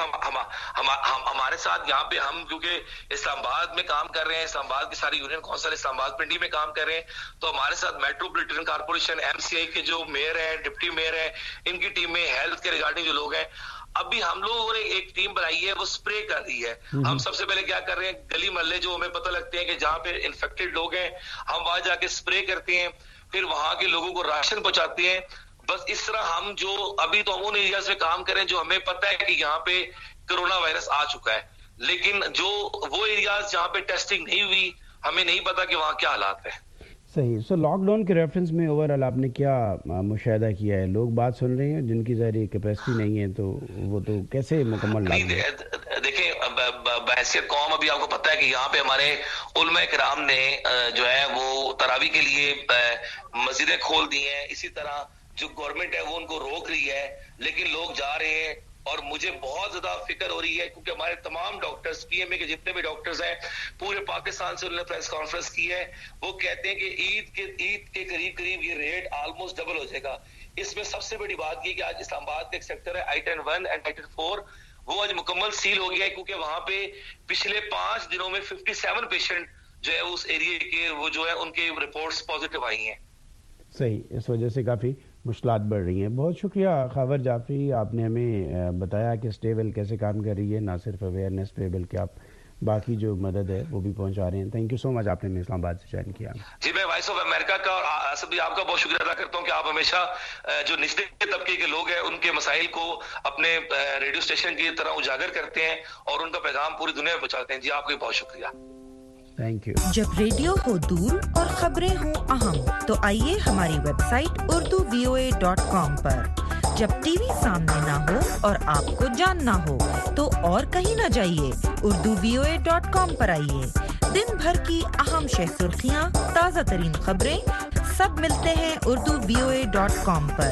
ہمارے ساتھ یہاں پہ ہم کیونکہ اسلام آباد میں کام کر رہے ہیں, اسلام آباد کی ساری یونین کونسل اسلام آباد پنڈی میں کام کر رہے ہیں, تو ہمارے ساتھ metropolitan corporation M C I کے جو میئر ہیں, ڈپٹی میئر ہیں, ان کی ٹیم میں ہیلتھ کے ریگارڈنگ جو لوگ ہیں, ابھی ہم لوگوں نے ایک ٹیم بنائی ہے, وہ اسپرے کر رہی ہے. ہم سب سے پہلے کیا کر رہے ہیں, گلی محلے جو ہمیں پتہ لگتے ہیں کہ جہاں پہ انفیکٹڈ لوگ ہیں, ہم وہاں جا کے اسپرے کرتے ہیں, پھر وہاں کے لوگوں کو راشن پہنچاتے ہیں. بس اس طرح ہم جو ابھی تو ہم ان ایریاز میں کام کریں جو ہمیں پتہ ہے کہ یہاں پہ کرونا وائرس آ چکا ہے, لیکن جو وہ ایریاز جہاں پہ ٹیسٹنگ نہیں ہوئی, ہمیں نہیں پتا کہ وہاں کیا حالات ہیں. صحیح. سو لاک ڈاؤن کے ریفرنس میں اوور آل آپ نے کیا مشاہدہ کیا ہے؟ لوگ بات سن رہے ہیں جن کی ظاہری کیپیسٹی نہیں ہے, تو وہ تو کیسے مکمل لاگو؟ دیکھیں بحیثیت قوم, ابھی آپ کو پتہ ہے کہ یہاں پہ ہمارے علماء کرام نے جو ہے وہ تراویح کے لیے مسجدیں کھول دی ہیں. اسی طرح جو گورنمنٹ ہے وہ ان کو روک رہی ہے, لیکن لوگ جا رہے ہیں. اور مجھے بہت زیادہ فکر ہو رہی ہے کیونکہ ہمارے تمام ڈاکٹرز, پی ایم اے کے جتنے بھی ڈاکٹرز ہیں پورے پاکستان سے, انہوں نے پریس کانفرنس کی ہے, وہ کہتے ہیں کہ عید کے عید کے قریب قریب یہ ریٹ آلموسٹ ڈبل ہو جائے گا. اس میں سب سے بڑی بات یہ کہ آج اسلام آباد کا ایک سیکٹر ہے I ten one and I ten four, وہ آج مکمل سیل ہو گیا ہے, کیونکہ وہاں پہ پچھلے پانچ دنوں میں ففٹی سیون پیشنٹ جو ہے اس ایریے کے وہ جو ہے ان کے رپورٹس پازیٹیو آئی ہیں. صحیح, اس وجہ سے کافی مشکلات بڑھ رہی ہیں. بہت شکریہ خاور جعفری, آپ نے ہمیں بتایا کہ اسٹے ویل کیسے کام کر رہی ہے, نہ صرف اویئرنیس پہ بلکہ آپ باقی جو مدد ہے وہ بھی پہنچا رہے ہیں. تھینک یو سو مچ, آپ نے اسلام آباد سے جوائن کیا. جی میں وائس آف امریکہ کا اور اسد بھی آپ کا بہت شکریہ ادا کرتا ہوں کہ آپ ہمیشہ جو نچلے طبقے کے لوگ ہیں ان کے مسائل کو اپنے ریڈیو اسٹیشن کی طرح اجاگر کرتے ہیں اور ان کا پیغام پوری دنیا میں پہنچاتے ہیں. جی آپ کا بہت شکریہ. Thank you. جب ریڈیو ہو دور اور خبریں ہوں اہم تو آئیے ہماری website Urdu V O A dot com پر. جب ٹی وی سامنے نہ ہو اور آپ کو جاننا ہو تو اور کہیں نہ جائیے, Urdu V O A dot com پر آئیے. دن بھر کی اہم شہ سرخیاں, تازہ ترین خبریں سب ملتے ہیں Urdu V O A dot com پر.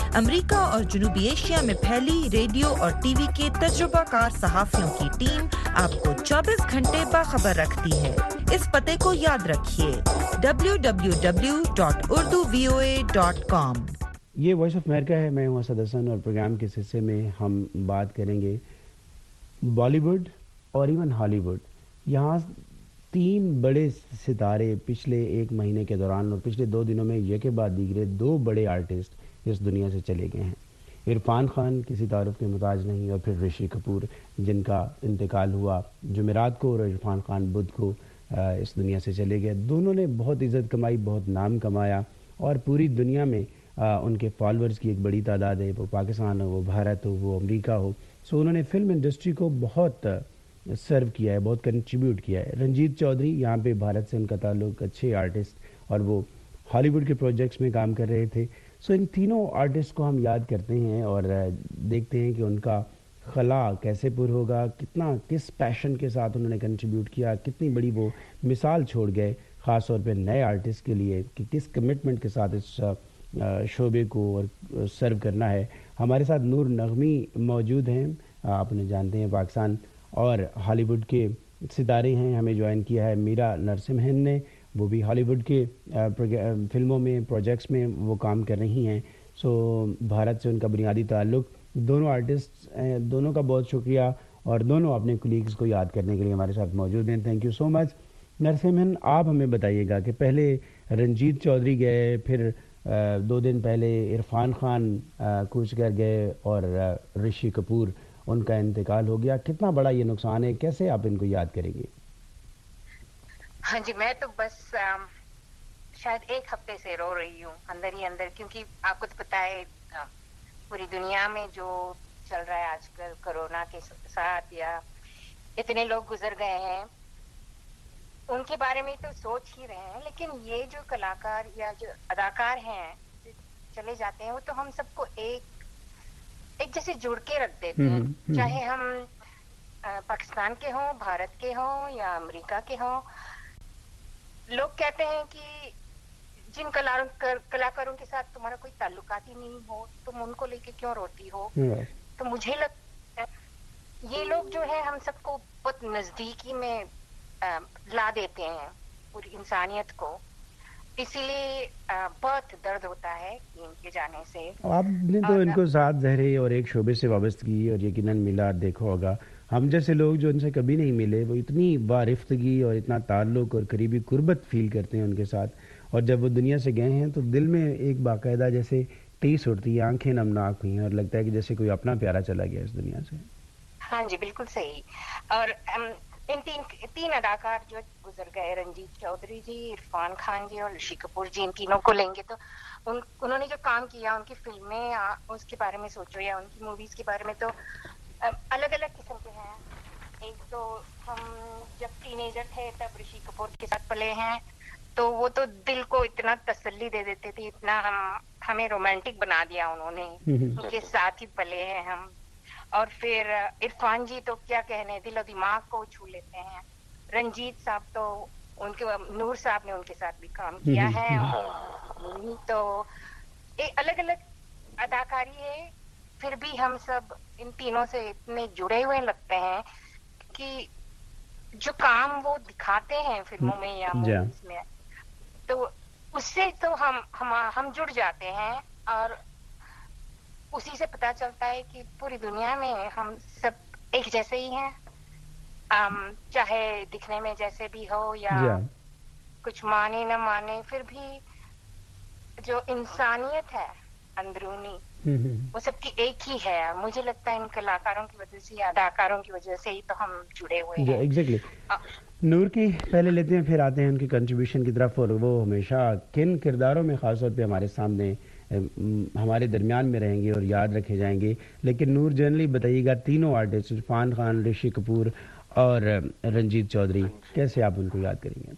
अमेरिका और जनूबी एशिया में फैली रेडियो और टीवी के तजुर्बाकार सहाफियों की टीम आपको चौबीस घंटे बाखबर रखती है। इस पते को याद रखिए W W W dot Urdu V O A dot com. ये वॉइस ऑफ अमेरिका है, मैं हूं असद हसन और प्रोग्राम के हिस्से में हम बात करेंगे बॉलीवुड और इवन हॉलीवुड। यहाँ तीन बड़े सितारे पिछले एक महीने के दौरान और पिछले दो दिनों में एक के बाद दीगरे दो बड़े आर्टिस्ट इस दुनिया से चले गए हैं। इरफान खान किसी तारुफ के मुताज नहीं, और फिर ऋषि कपूर जिनका इंतकाल हुआ जुमेरात को, और इरफान खान बुध को इस दुनिया से चले गए। दोनों ने बहुत इज़्ज़त कमाई, बहुत नाम कमाया और पूरी दुनिया में आ, उनके फॉलोअर्स की एक बड़ी तादाद है, वो पाकिस्तान हो, वो भारत हो, वो अमेरिका हो। सो उन्होंने फिल्म इंडस्ट्री को बहुत सर्व किया है, बहुत कंट्रीब्यूट किया है। रंजीत चौधरी यहाँ पे भारत से उनका ताल्लुक, अच्छे आर्टिस्ट, और वो हॉलीवुड के प्रोजेक्ट्स में काम कर रहे थे। सो इन तीनों आर्टिस्ट को हम याद करते हैं और देखते हैं कि उनका खला कैसे पुर होगा, कितना किस पैशन के साथ उन्होंने कंट्रीब्यूट किया, कितनी बड़ी वो मिसाल छोड़ गए ख़ास तौर पे नए आर्टिस्ट के लिए कि किस कमिटमेंट के साथ इस शोबे को और सर्व करना है। हमारे साथ नूर नगमी मौजूद हैं, आप उन्हें जानते हैं, पाकिस्तान और हॉलीवुड के सितारे हैं। हमें ज्वाइन किया है मीरा नरसिम्हन ने, वो भी हॉलीवुड के फिल्मों में, प्रोजेक्ट्स में वो काम कर रही हैं। सो भारत से उनका बुनियादी ताल्लुक। दोनों आर्टिस्ट, दोनों का बहुत शुक्रिया और दोनों अपने कोलीग्स को याद करने के लिए हमारे साथ मौजूद हैं। Thank you so much. Narasimhan, आप हमें बताइएगा कि पहले रंजीत चौधरी गए, फिर दो दिन पहले इरफान खान कूच कर गए और ऋषि कपूर उनका इंतकाल हो गया। कितना बड़ा ये नुकसान है, कैसे आप इनको याद करेंगे? हाँ जी, मैं तो बस आ, शायद एक हफ्ते से रो रही हूँ अंदर ही अंदर, क्योंकि आपको तो पता है पूरी दुनिया में जो चल रहा है आजकल कोरोना के साथ, या इतने लोग गुजर गए हैं, उनके बारे में तो सोच ही रहे हैं। लेकिन ये जो कलाकार या जो अदाकार हैं चले जाते हैं, वो तो हम सबको एक एक जैसे जुड़ के रख देते हैं, चाहे हम पाकिस्तान के हों, भारत के हों या अमेरिका के हों। लोग कहते हैं कि जिन कलाकारों कलाकारों के साथ तुम्हारा कोई ताल्लुकात ही नहीं हो, तुम उनको लेके क्यों रोती हो। तो मुझे लगता है ये लोग जो है हम सबको बहुत नजदीकी में आ, ला देते हैं पूरी इंसानियत को, इसीलिए बहुत दर्द होता है इनके जाने से। आपने तो इनको साथ ज़हरे और एक शोबे से वाबस्तगी और यकीनन मिला देखा होगा। हम जैसे लोग जो उनसे कभी नहीं मिले, वो इतनी बारिफ्तगी और इतना ताल्लुक और करीबी कुर्बत फील करते हैं उनके साथ, और जब वो दुनिया से गए हैं तो दिल में एक बाकायदा जैसे टीस उठती है, आंखें नमनाक हुई हैं और लगता है कि जैसे कोई अपना प्यारा चला गया इस दुनिया से। हाँ जी, बिल्कुल सही। और इन तीन तीन अदाकार जो गुजर गए, रंजीत चौधरी जी, इरफान खान जी और ऋषि कपूर जी, इन तीनों को लेंगे तो उन उन्होंने जो काम किया, उनकी फिल्में, उसके बारे में सोचो या उनकी मूवीज के बारे में, तो अलग अलग किस्म के हैं। एक तो हम जब टीनेजर थे तब ऋषि कपूर के साथ पले हैं, तो वो तो दिल को इतना तसल्ली दे देते थे, इतना हम हमें रोमांटिक बना दिया उन्होंने, उनके साथ ही पले हैं हम। और फिर इरफान जी तो क्या कहने, दिल और दिमाग को छू लेते हैं। रंजीत साहब तो उनके, नूर साहब ने उनके साथ भी काम किया है। तो एक अलग अलग अदाकारी है, फिर भी हम सब इन तीनों से इतने जुड़े हुए लगते हैं कि जो काम वो दिखाते हैं फिल्मों में या मूवीज में, तो उससे तो हम हम हम जुड़ जाते हैं, और उसी से पता चलता है कि पूरी दुनिया में हम सब एक जैसे ही हैं, चाहे दिखने में जैसे भी हो या कुछ माने न माने, फिर भी जो इंसानियत है अंदरूनी, वो सबकी एक ही है। मुझे लगता है इन कलाकारों की वजह से, अदाकारों की वजह से ही तो हम जुड़े हुए हैं। एग्जैक्टली। नूर की पहले लेते हैं, फिर आते हैं उनकी कंट्रीब्यूशन की तरफ, और वो हमेशा किन किरदारों में खासतौर पे हमारे सामने, हमारे दरमियान में रहेंगे और याद रखे जाएंगे। लेकिन नूर, जनरली बताइएगा, तीनों आर्टिस्ट इरफान खान, ऋषि कपूर और रंजीत चौधरी, कैसे आप उनको याद करेंगे?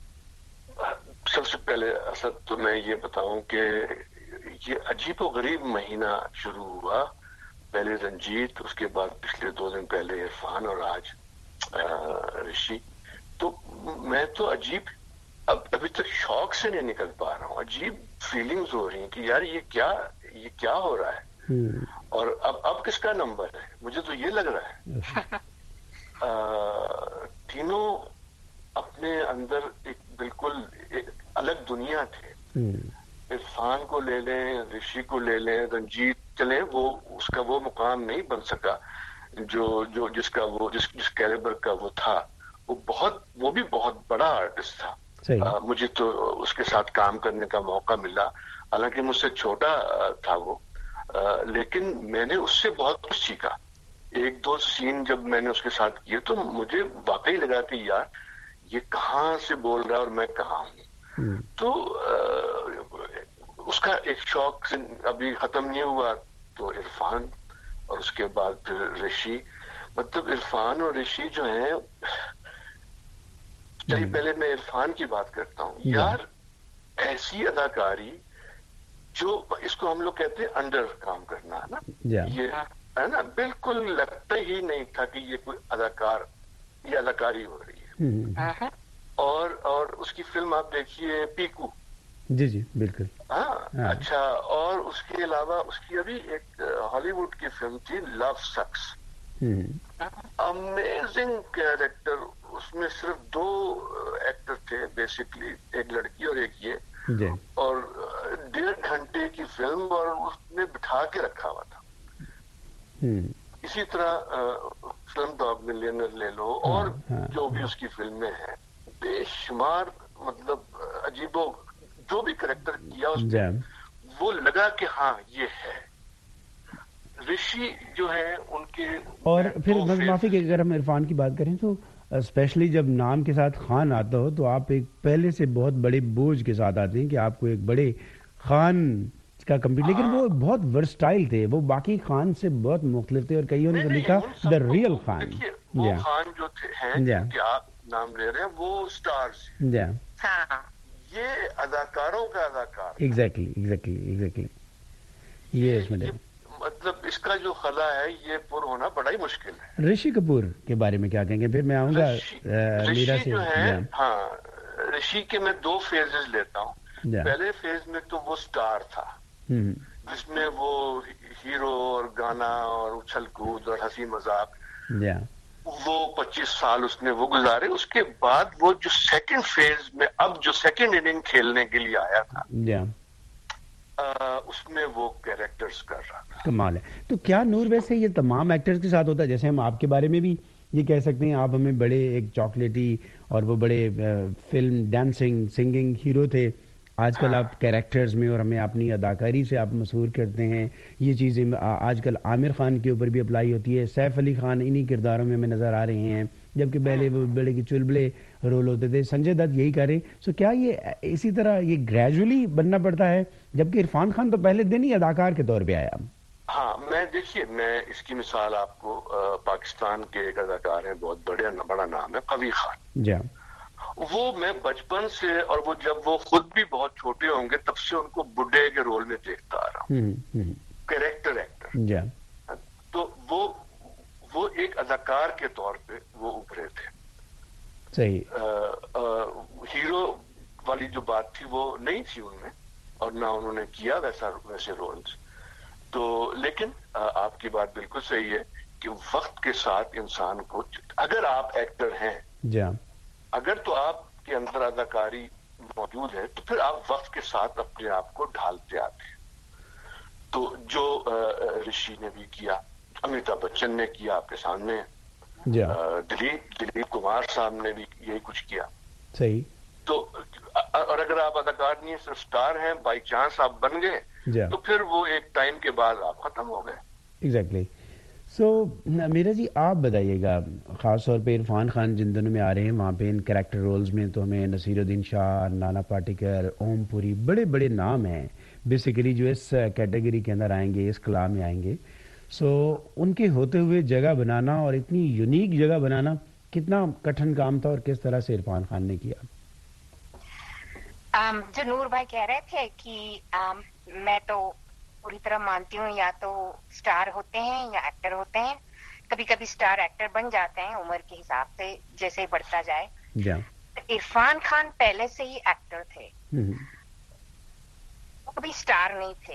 सबसे पहले असद तो मैं ये बताऊं कि ये अजीब गरीब महीना शुरू हुआ। पहले रंजीत, उसके बाद पिछले दो दिन पहले इरफान और आज ऋषि। तो मैं तो अजीब, अब अभी तक शौक से नहीं निकल पा रहा हूँ। अजीब फीलिंग्स हो रही हैं कि यार ये क्या یہ کیا ہو رہا ہے اور اب اب کس کا نمبر ہے. مجھے تو یہ لگ رہا ہے تینوں اپنے اندر ایک بالکل ایک الگ دنیا تھے. عرفان کو لے لیں, رشی کو لے لیں, رنجیت چلیں, وہ اس کا وہ مقام نہیں بن سکا جو جو جس کا وہ جس جس کیلیبر کا وہ تھا. وہ بہت وہ بھی بہت بڑا آرٹسٹ تھا. آ, مجھے تو اس کے ساتھ کام کرنے کا موقع ملا, حالانکہ مجھ سے چھوٹا تھا وہ, آ, لیکن میں نے اس سے بہت کچھ سیکھا. ایک دو سین جب میں نے اس کے ساتھ کیے تو مجھے واقعی لگا کہ یار یہ کہاں سے بول رہا ہے اور میں کہاں ہوں. تو آ, اس کا ایک شوق ابھی ختم نہیں ہوا. تو عرفان اور اس کے بعد پھر رشی, مطلب عرفان اور رشی جو ہیں, چلیے پہلے میں عرفان کی بات کرتا ہوں. یار ایسی اداکاری جو اس کو ہم لوگ کہتے ہیں انڈر کام کرنا ہے نا, یہ ہے نا, بالکل لگتا ہی نہیں تھا کہ یہ کوئی اداکار یہ اداکاری ہو رہی ہے. اور اور اس کی فلم آپ دیکھیے پیکو. جی جی بالکل. ہاں اچھا, اور اس کے علاوہ اس کی ابھی ایک ہالی ووڈ کی فلم تھی لو سکس. Amazing character. اس میں صرف دو ایکٹر تھے بیسکلی, ایک لڑکی اور ایک یہ, اور ڈیڑھ گھنٹے کی فلم اور اس نے بٹھا کے رکھا ہوا تھا. اسی طرح فلم ڈاگ ملینر لے لو, اور جو بھی اس کی فلمیں ہیں بے شمار, مطلب عجیب و جو بھی کریکٹر کیا اس نے وہ لگا کہ ہاں یہ ہے. رشی جو ہے ان کے, اور پھر بس معافی کہ اگر ہم عرفان کی بات کریں تو اسپیشلی جب نام کے ساتھ خان آتا ہو تو آپ ایک پہلے سے بہت بڑے بوجھ کے ساتھ آتے ہیں کہ آپ کو ایک بڑے خان کا کمپیٹ, لیکن وہ بہت ورسٹائل تھے, وہ باقی خان سے بہت مختلف تھے, اور کئیوں نے لکھا دا ریئل خان. وہ خان جو ہیں کہ آپ نام لے رہے ہیں وہ سٹارز, یہ اداکاروں کا اداکار. ایگزیکٹلی ایگزیکٹلی ایگزیکٹلی یہ اس میں مطلب اس کا جو خلا ہے یہ پر ہونا بڑا ہی مشکل ہے. رشی کپور کے بارے میں کیا کہیں گے؟ پھر میں آؤں گا میرا سے. جو ہے ہاں, رشی کے میں دو فیزز لیتا ہوں. پہلے فیز میں تو وہ سٹار تھا جس میں وہ ہیرو اور گانا اور اچھل کود اور ہنسی مذاق, وہ پچیس سال اس نے وہ گزارے. اس کے بعد وہ جو سیکنڈ فیز میں اب جو سیکنڈ اننگ کھیلنے کے لیے آیا تھا اس میں وہ کیریکٹرز کر رہا تھا. کمال ہے. تو کیا نور ویسے یہ تمام ایکٹرز کے ساتھ ہوتا ہے؟ جیسے ہم آپ کے بارے میں بھی یہ کہہ سکتے ہیں, آپ ہمیں بڑے ایک چاکلیٹی اور وہ بڑے فلم ڈانسنگ سنگنگ ہیرو تھے. آج کل آپ کیریکٹرز میں اور ہمیں اپنی اداکاری سے آپ مسحور کرتے ہیں. یہ چیزیں آج کل عامر خان کے اوپر بھی اپلائی ہوتی ہے, سیف علی خان انہی کرداروں میں ہمیں نظر آ رہے ہیں, جبکہ پہلے وہ بڑے کی چلبلے رول ہوتے تھے. سنجے دت یہی کر رہے. سو کیا یہ اسی طرح یہ گریجولی بننا پڑتا ہے, جبکہ عرفان خان تو پہلے دن ہی اداکار کے طور پہ آیا؟ ہاں, میں دیکھیے میں اس کی مثال آپ کو, پاکستان کے ایک اداکار ہیں بہت بڑے بڑا نام ہے قوی خان. جی, وہ میں بچپن سے, اور وہ جب وہ خود بھی بہت چھوٹے ہوں گے تب سے ان کو بڈھے کے رول میں دیکھتا آ رہا ہوں, کریکٹر ایکٹر. تو وہ وہ ایک اداکار کے طور پہ وہ ابھرے تھے. صحیح. ہیرو والی جو بات تھی وہ نہیں تھی ان میں, اور نہ انہوں نے کیا ویسا ویسے رولز. تو لیکن آپ کی بات بالکل صحیح ہے کہ وقت کے ساتھ انسان کو, اگر آپ ایکٹر ہیں, اگر تو آپ کے اندر اداکاری موجود ہے تو پھر آپ وقت کے ساتھ اپنے آپ کو ڈھالتے آتے ہیں. تو جو رشی نے بھی کیا, امیتابھ بچن نے کیا آپ کے سامنے, دلیپ دلیپ کمار صاحب نے بھی یہی کچھ کیا. صحیح. تو اور اگر آپ اداکار نہیں صرف سٹار ہیں, بائی چانس آپ بن گئے تو پھر وہ ایک ٹائم کے بعد آپ ختم ہو گئے. ایگزیکٹلی. سو میرا جی آپ بتائیے گا, خاص طور پہ عرفان خان جن دنوں میں آ رہے ہیں وہاں پہ ان کریکٹر رولز میں تو ہمیں نصیر الدین شاہ, نانا پاٹیکر, اوم پوری, بڑے بڑے نام ہیں بیسیکلی جو اس کیٹیگری کے اندر آئیں گے, اس کلا میں آئیں گے. سو ان کے ہوتے ہوئے جگہ بنانا اور اتنی یونیک جگہ بنانا کتنا کٹھن کام تھا, اور کس طرح سے عرفان خان نے کیا؟ جو نور بھائی کہہ رہے تھے کہ میں تو پوری طرح مانتی ہوں, یا تو سٹار ہوتے ہیں یا ایکٹر ہوتے ہیں. کبھی کبھی سٹار ایکٹر بن جاتے ہیں عمر کے حساب سے جیسے بڑھتا جائے. عرفان خان پہلے سے ہی ایکٹر تھے, وہ کبھی سٹار نہیں تھے.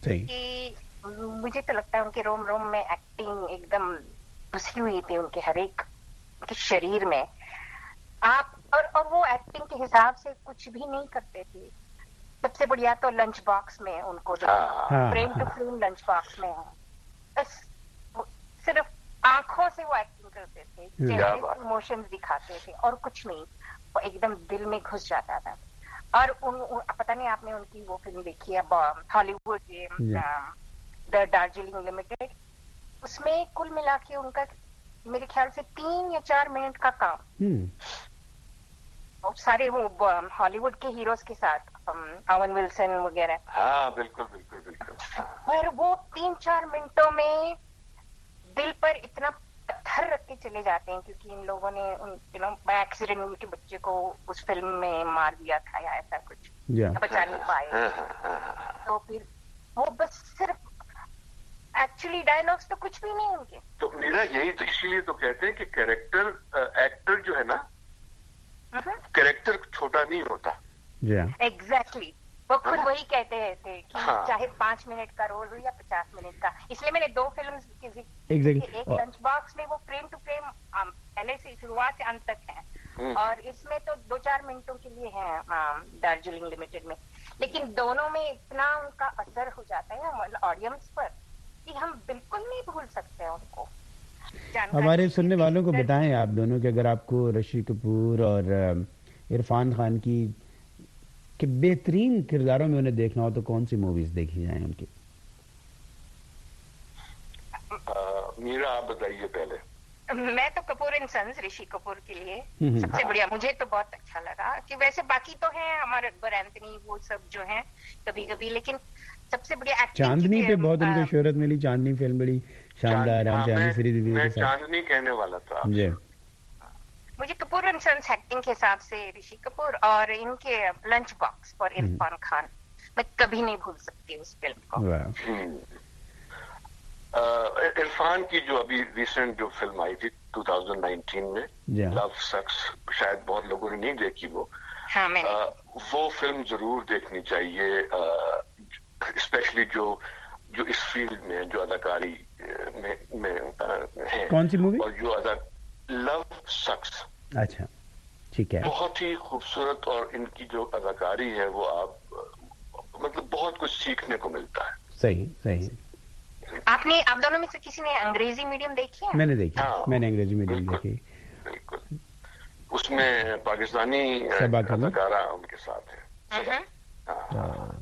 कि मुझे तो लगता है उनके रोम रोम में एक्टिंग एकदम घुसी हुई थी, उनके हर एक के शरीर में आप और और वो एक्टिंग के हिसाब से कुछ भी नहीं करते थे। सबसे बढ़िया तो लंच बॉक्स में उनको frame to frame lunch box में है, बस सिर्फ आंखों से वो एक्टिंग करते थे, चेहरे से इमोशंस दिखाते थे और कुछ नहीं, वो एकदम दिल में घुस जाता था। और उन, उन पता नहीं आपने उनकी वो फिल्म देखी है हॉलीवुड द दार्जिलिंग लिमिटेड, उसमें कुल मिला के उनका मेरे ख्याल से तीन या चार मिनट का काम और सारे वो हॉलीवुड के हीरोज के साथ ओवन विल्सन वगैरह। हाँ बिल्कुल बिल्कुल बिल्कुल। पर वो तीन चार मिनटों में दिल पर इतना पत्थर रख के चले जाते हैं, क्योंकि इन लोगों ने उन यू नो बाय एक्सीडेंट उनके बच्चे को उस फिल्म में मार दिया था या ऐसा कुछ, बचा नहीं पाए। तो फिर वो बस सिर्फ एक्चुअली डायलॉग्स तो कुछ भी नहीं उनके। तो मेरा यही तो इसीलिए तो कहते हैं कि कैरेक्टर एक्टर जो है ना, कैरेक्टर छोटा नहीं होता। एग्जैक्टली, वो खुद वही कहते थे कि हाँ। चाहे पांच मिनट का रोल हो या पचास मिनट का। इसलिए मैंने दो फिल्म की exactly. एक लंच बॉक्स में वो फ्रेम टू फ्रेम पहले से शुरुआत से अंत तक है और इसमें तो दो चार मिनटों के लिए है दार्जिलिंग लिमिटेड में, लेकिन दोनों में इतना उनका असर हो जाता है ऑडियंस पर कि हम बिल्कुल नहीं भूल सकते उनको। हमारे सुनने वालों को बताएं आप दोनों कि अगर आपको ऋषि कपूर और इरफान खान की कि बेहतरीन किरदारों में उन्हें देखना हो तो कौन सी मूवीज देखी जाए उनकी? मीरा आप बताइए पहले। मैं तो कपूर एंड सन्स ऋषि कपूर के लिए सबसे बढ़िया, मुझे तो बहुत अच्छा लगा कि वैसे बाकी तो हैं हमारे अकबर एंथनी वो सब जो हैं कभी कभी, लेकिन सबसे बढ़िया एक्टिंग चांदनी पे बहुत उनको शोहरत मिली। चांदनी फिल्म बड़ी शानदार है। मैं चांदनी कहने वाला था जी। मुझे कपूर एंड सन्स एक्टिंग के हिसाब से ऋषि कपूर और इनके lunch box for Irfan Khan मैं कभी नहीं भूल सकती उस फिल्म को। इरफान की जो अभी रिसेंट जो फिल्म आई थी दो हज़ार उन्नीस में लव सक्स, शायद बहुत लोगों ने नहीं देखी वो। हाँ, मैंने आ, वो फिल्म जरूर देखनी चाहिए, स्पेशली जो जो इस फील्ड में जो अदाकारी में, में है। कौन सी मूवी? और जो अदा लव सक्स। अच्छा ठीक है। बहुत ही खूबसूरत और इनकी जो अदाकारी है वो आप मतलब बहुत कुछ सीखने को मिलता है। सही सही। आपने आप दोनों में से किसी ने अंग्रेजी मीडियम देखी है? मैंने देखी। हाँ, मैंने अंग्रेजी मीडियम देखी। बिल्कुल, उसमें पाकिस्तानी अदाकारा उनके साथ है। हाँ,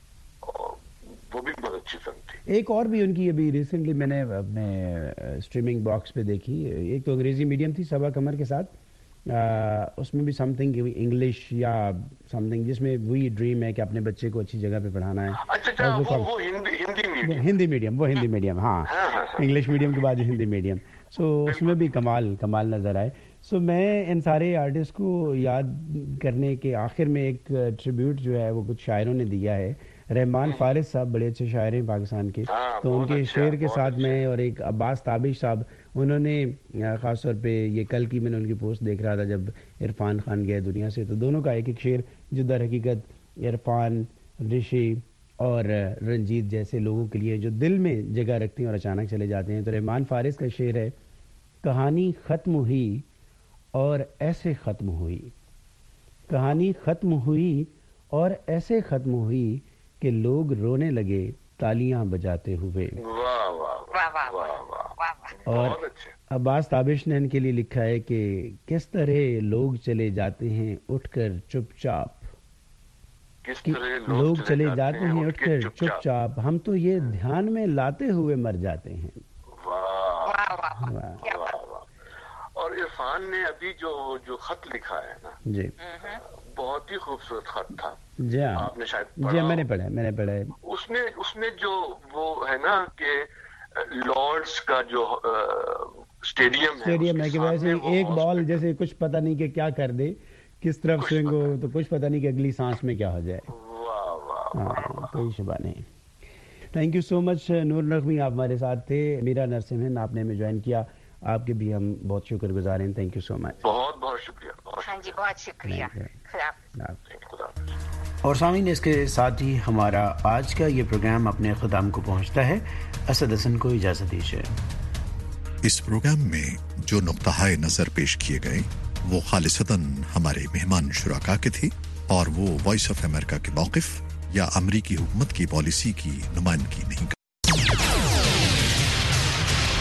वो भी बहुत अच्छी फिल्म थी। एक और भी उनकी अभी रिसेंटली मैंने अपने स्ट्रीमिंग बॉक्स पे देखी, एक तो अंग्रेजी मीडियम थी सबा कमर के साथ, आ, उसमें भी समथिंग इंग्लिश या समथिंग जिसमें वही ड्रीम है कि अपने बच्चे को अच्छी जगह पे पढ़ाना है। अच्छा, अच्छा, वो, वो, वो हिंदी हिंदी मीडियम हिंदी मीडियम वो हिंदी मीडियम हाँ, इंग्लिश मीडियम के बाद हिंदी मीडियम। सो उसमें भी कमाल कमाल नज़र आए। सो मैं इन सारे आर्टिस्ट को याद करने के आखिर में एक ट्रिब्यूट जो है वो कुछ शायरों ने दिया है। रहमान फारिस साहब बड़े अच्छे शायर हैं पाकिस्तान के, तो उनके शेर के साथ में और एक अब्बास ताबिश साहब, उन्होंने ख़ास तौर पे ये कल की मैंने उनकी पोस्ट देख रहा था जब इरफान खान गए दुनिया से, तो दोनों का एक एक शेर जो दर हकीकत इरफान, ऋषि और रंजीत जैसे लोगों के लिए जो दिल में जगह रखते हैं और अचानक चले जाते हैं। तो रहमान फारिस का शेर है, कहानी ख़त्म हुई और ऐसे ख़त्म हुई, कहानी ख़त्म हुई और ऐसे ख़त्म हुई कि लोग रोने लगे तालियां बजाते हुए। वाह वाह वाह वाह। और अब्बास ताबिश ने इनके लिए लिखा है कि किस तरह लोग चले जाते हैं उठकर चुपचाप, किस तरह लोग, लोग चले जाते हैं उठकर चुपचाप, हम तो ये ध्यान में लाते हुए मर जाते हैं। वाह वाह वाह। और इरफान ने अभी जो जो खत लिखा है ना जी, बहुत ही खूबसूरत खत था जी। आपने शायद पढ़ा? जी मैंने पढ़ा मैंने पढ़ा है। उसमें उसमें जो वो है ना कि लॉर्ड्स का जो स्टेडियम है स्टेडियम है कि वैसे एक बॉल जैसे कुछ पता नहीं कि क्या कर दे, किस तरफ स्विंग हो तो कुछ पता नहीं कि अगली सांस में क्या हो जाए। वाह वाह, कोई शुबा नहीं। Thank you so much Noor नगमी, आप हमारे साथ थे। मीरा नरसिम्हन आपने हमें ज्वाइन किया, आपके भी हम बहुत शुक्रगुजार हैं। Thank you so much. बहुत बहुत शुक्रिया। हाँ जी बहुत शुक्रिया। खुदा हाफिज़। اور سامعین اس کے ساتھ ہی ہمارا آج کا یہ پروگرام اپنے اختتام کو پہنچتا ہے. اسد حسن کو اجازت دیجیے. اس پروگرام میں جو نقطہ نظر پیش کیے گئے وہ خالصتاً ہمارے مہمان شرکا کے تھی اور وہ وائس آف امریکہ کے موقف یا امریکی حکومت کی پالیسی کی نمائندگی نہیں کرتے.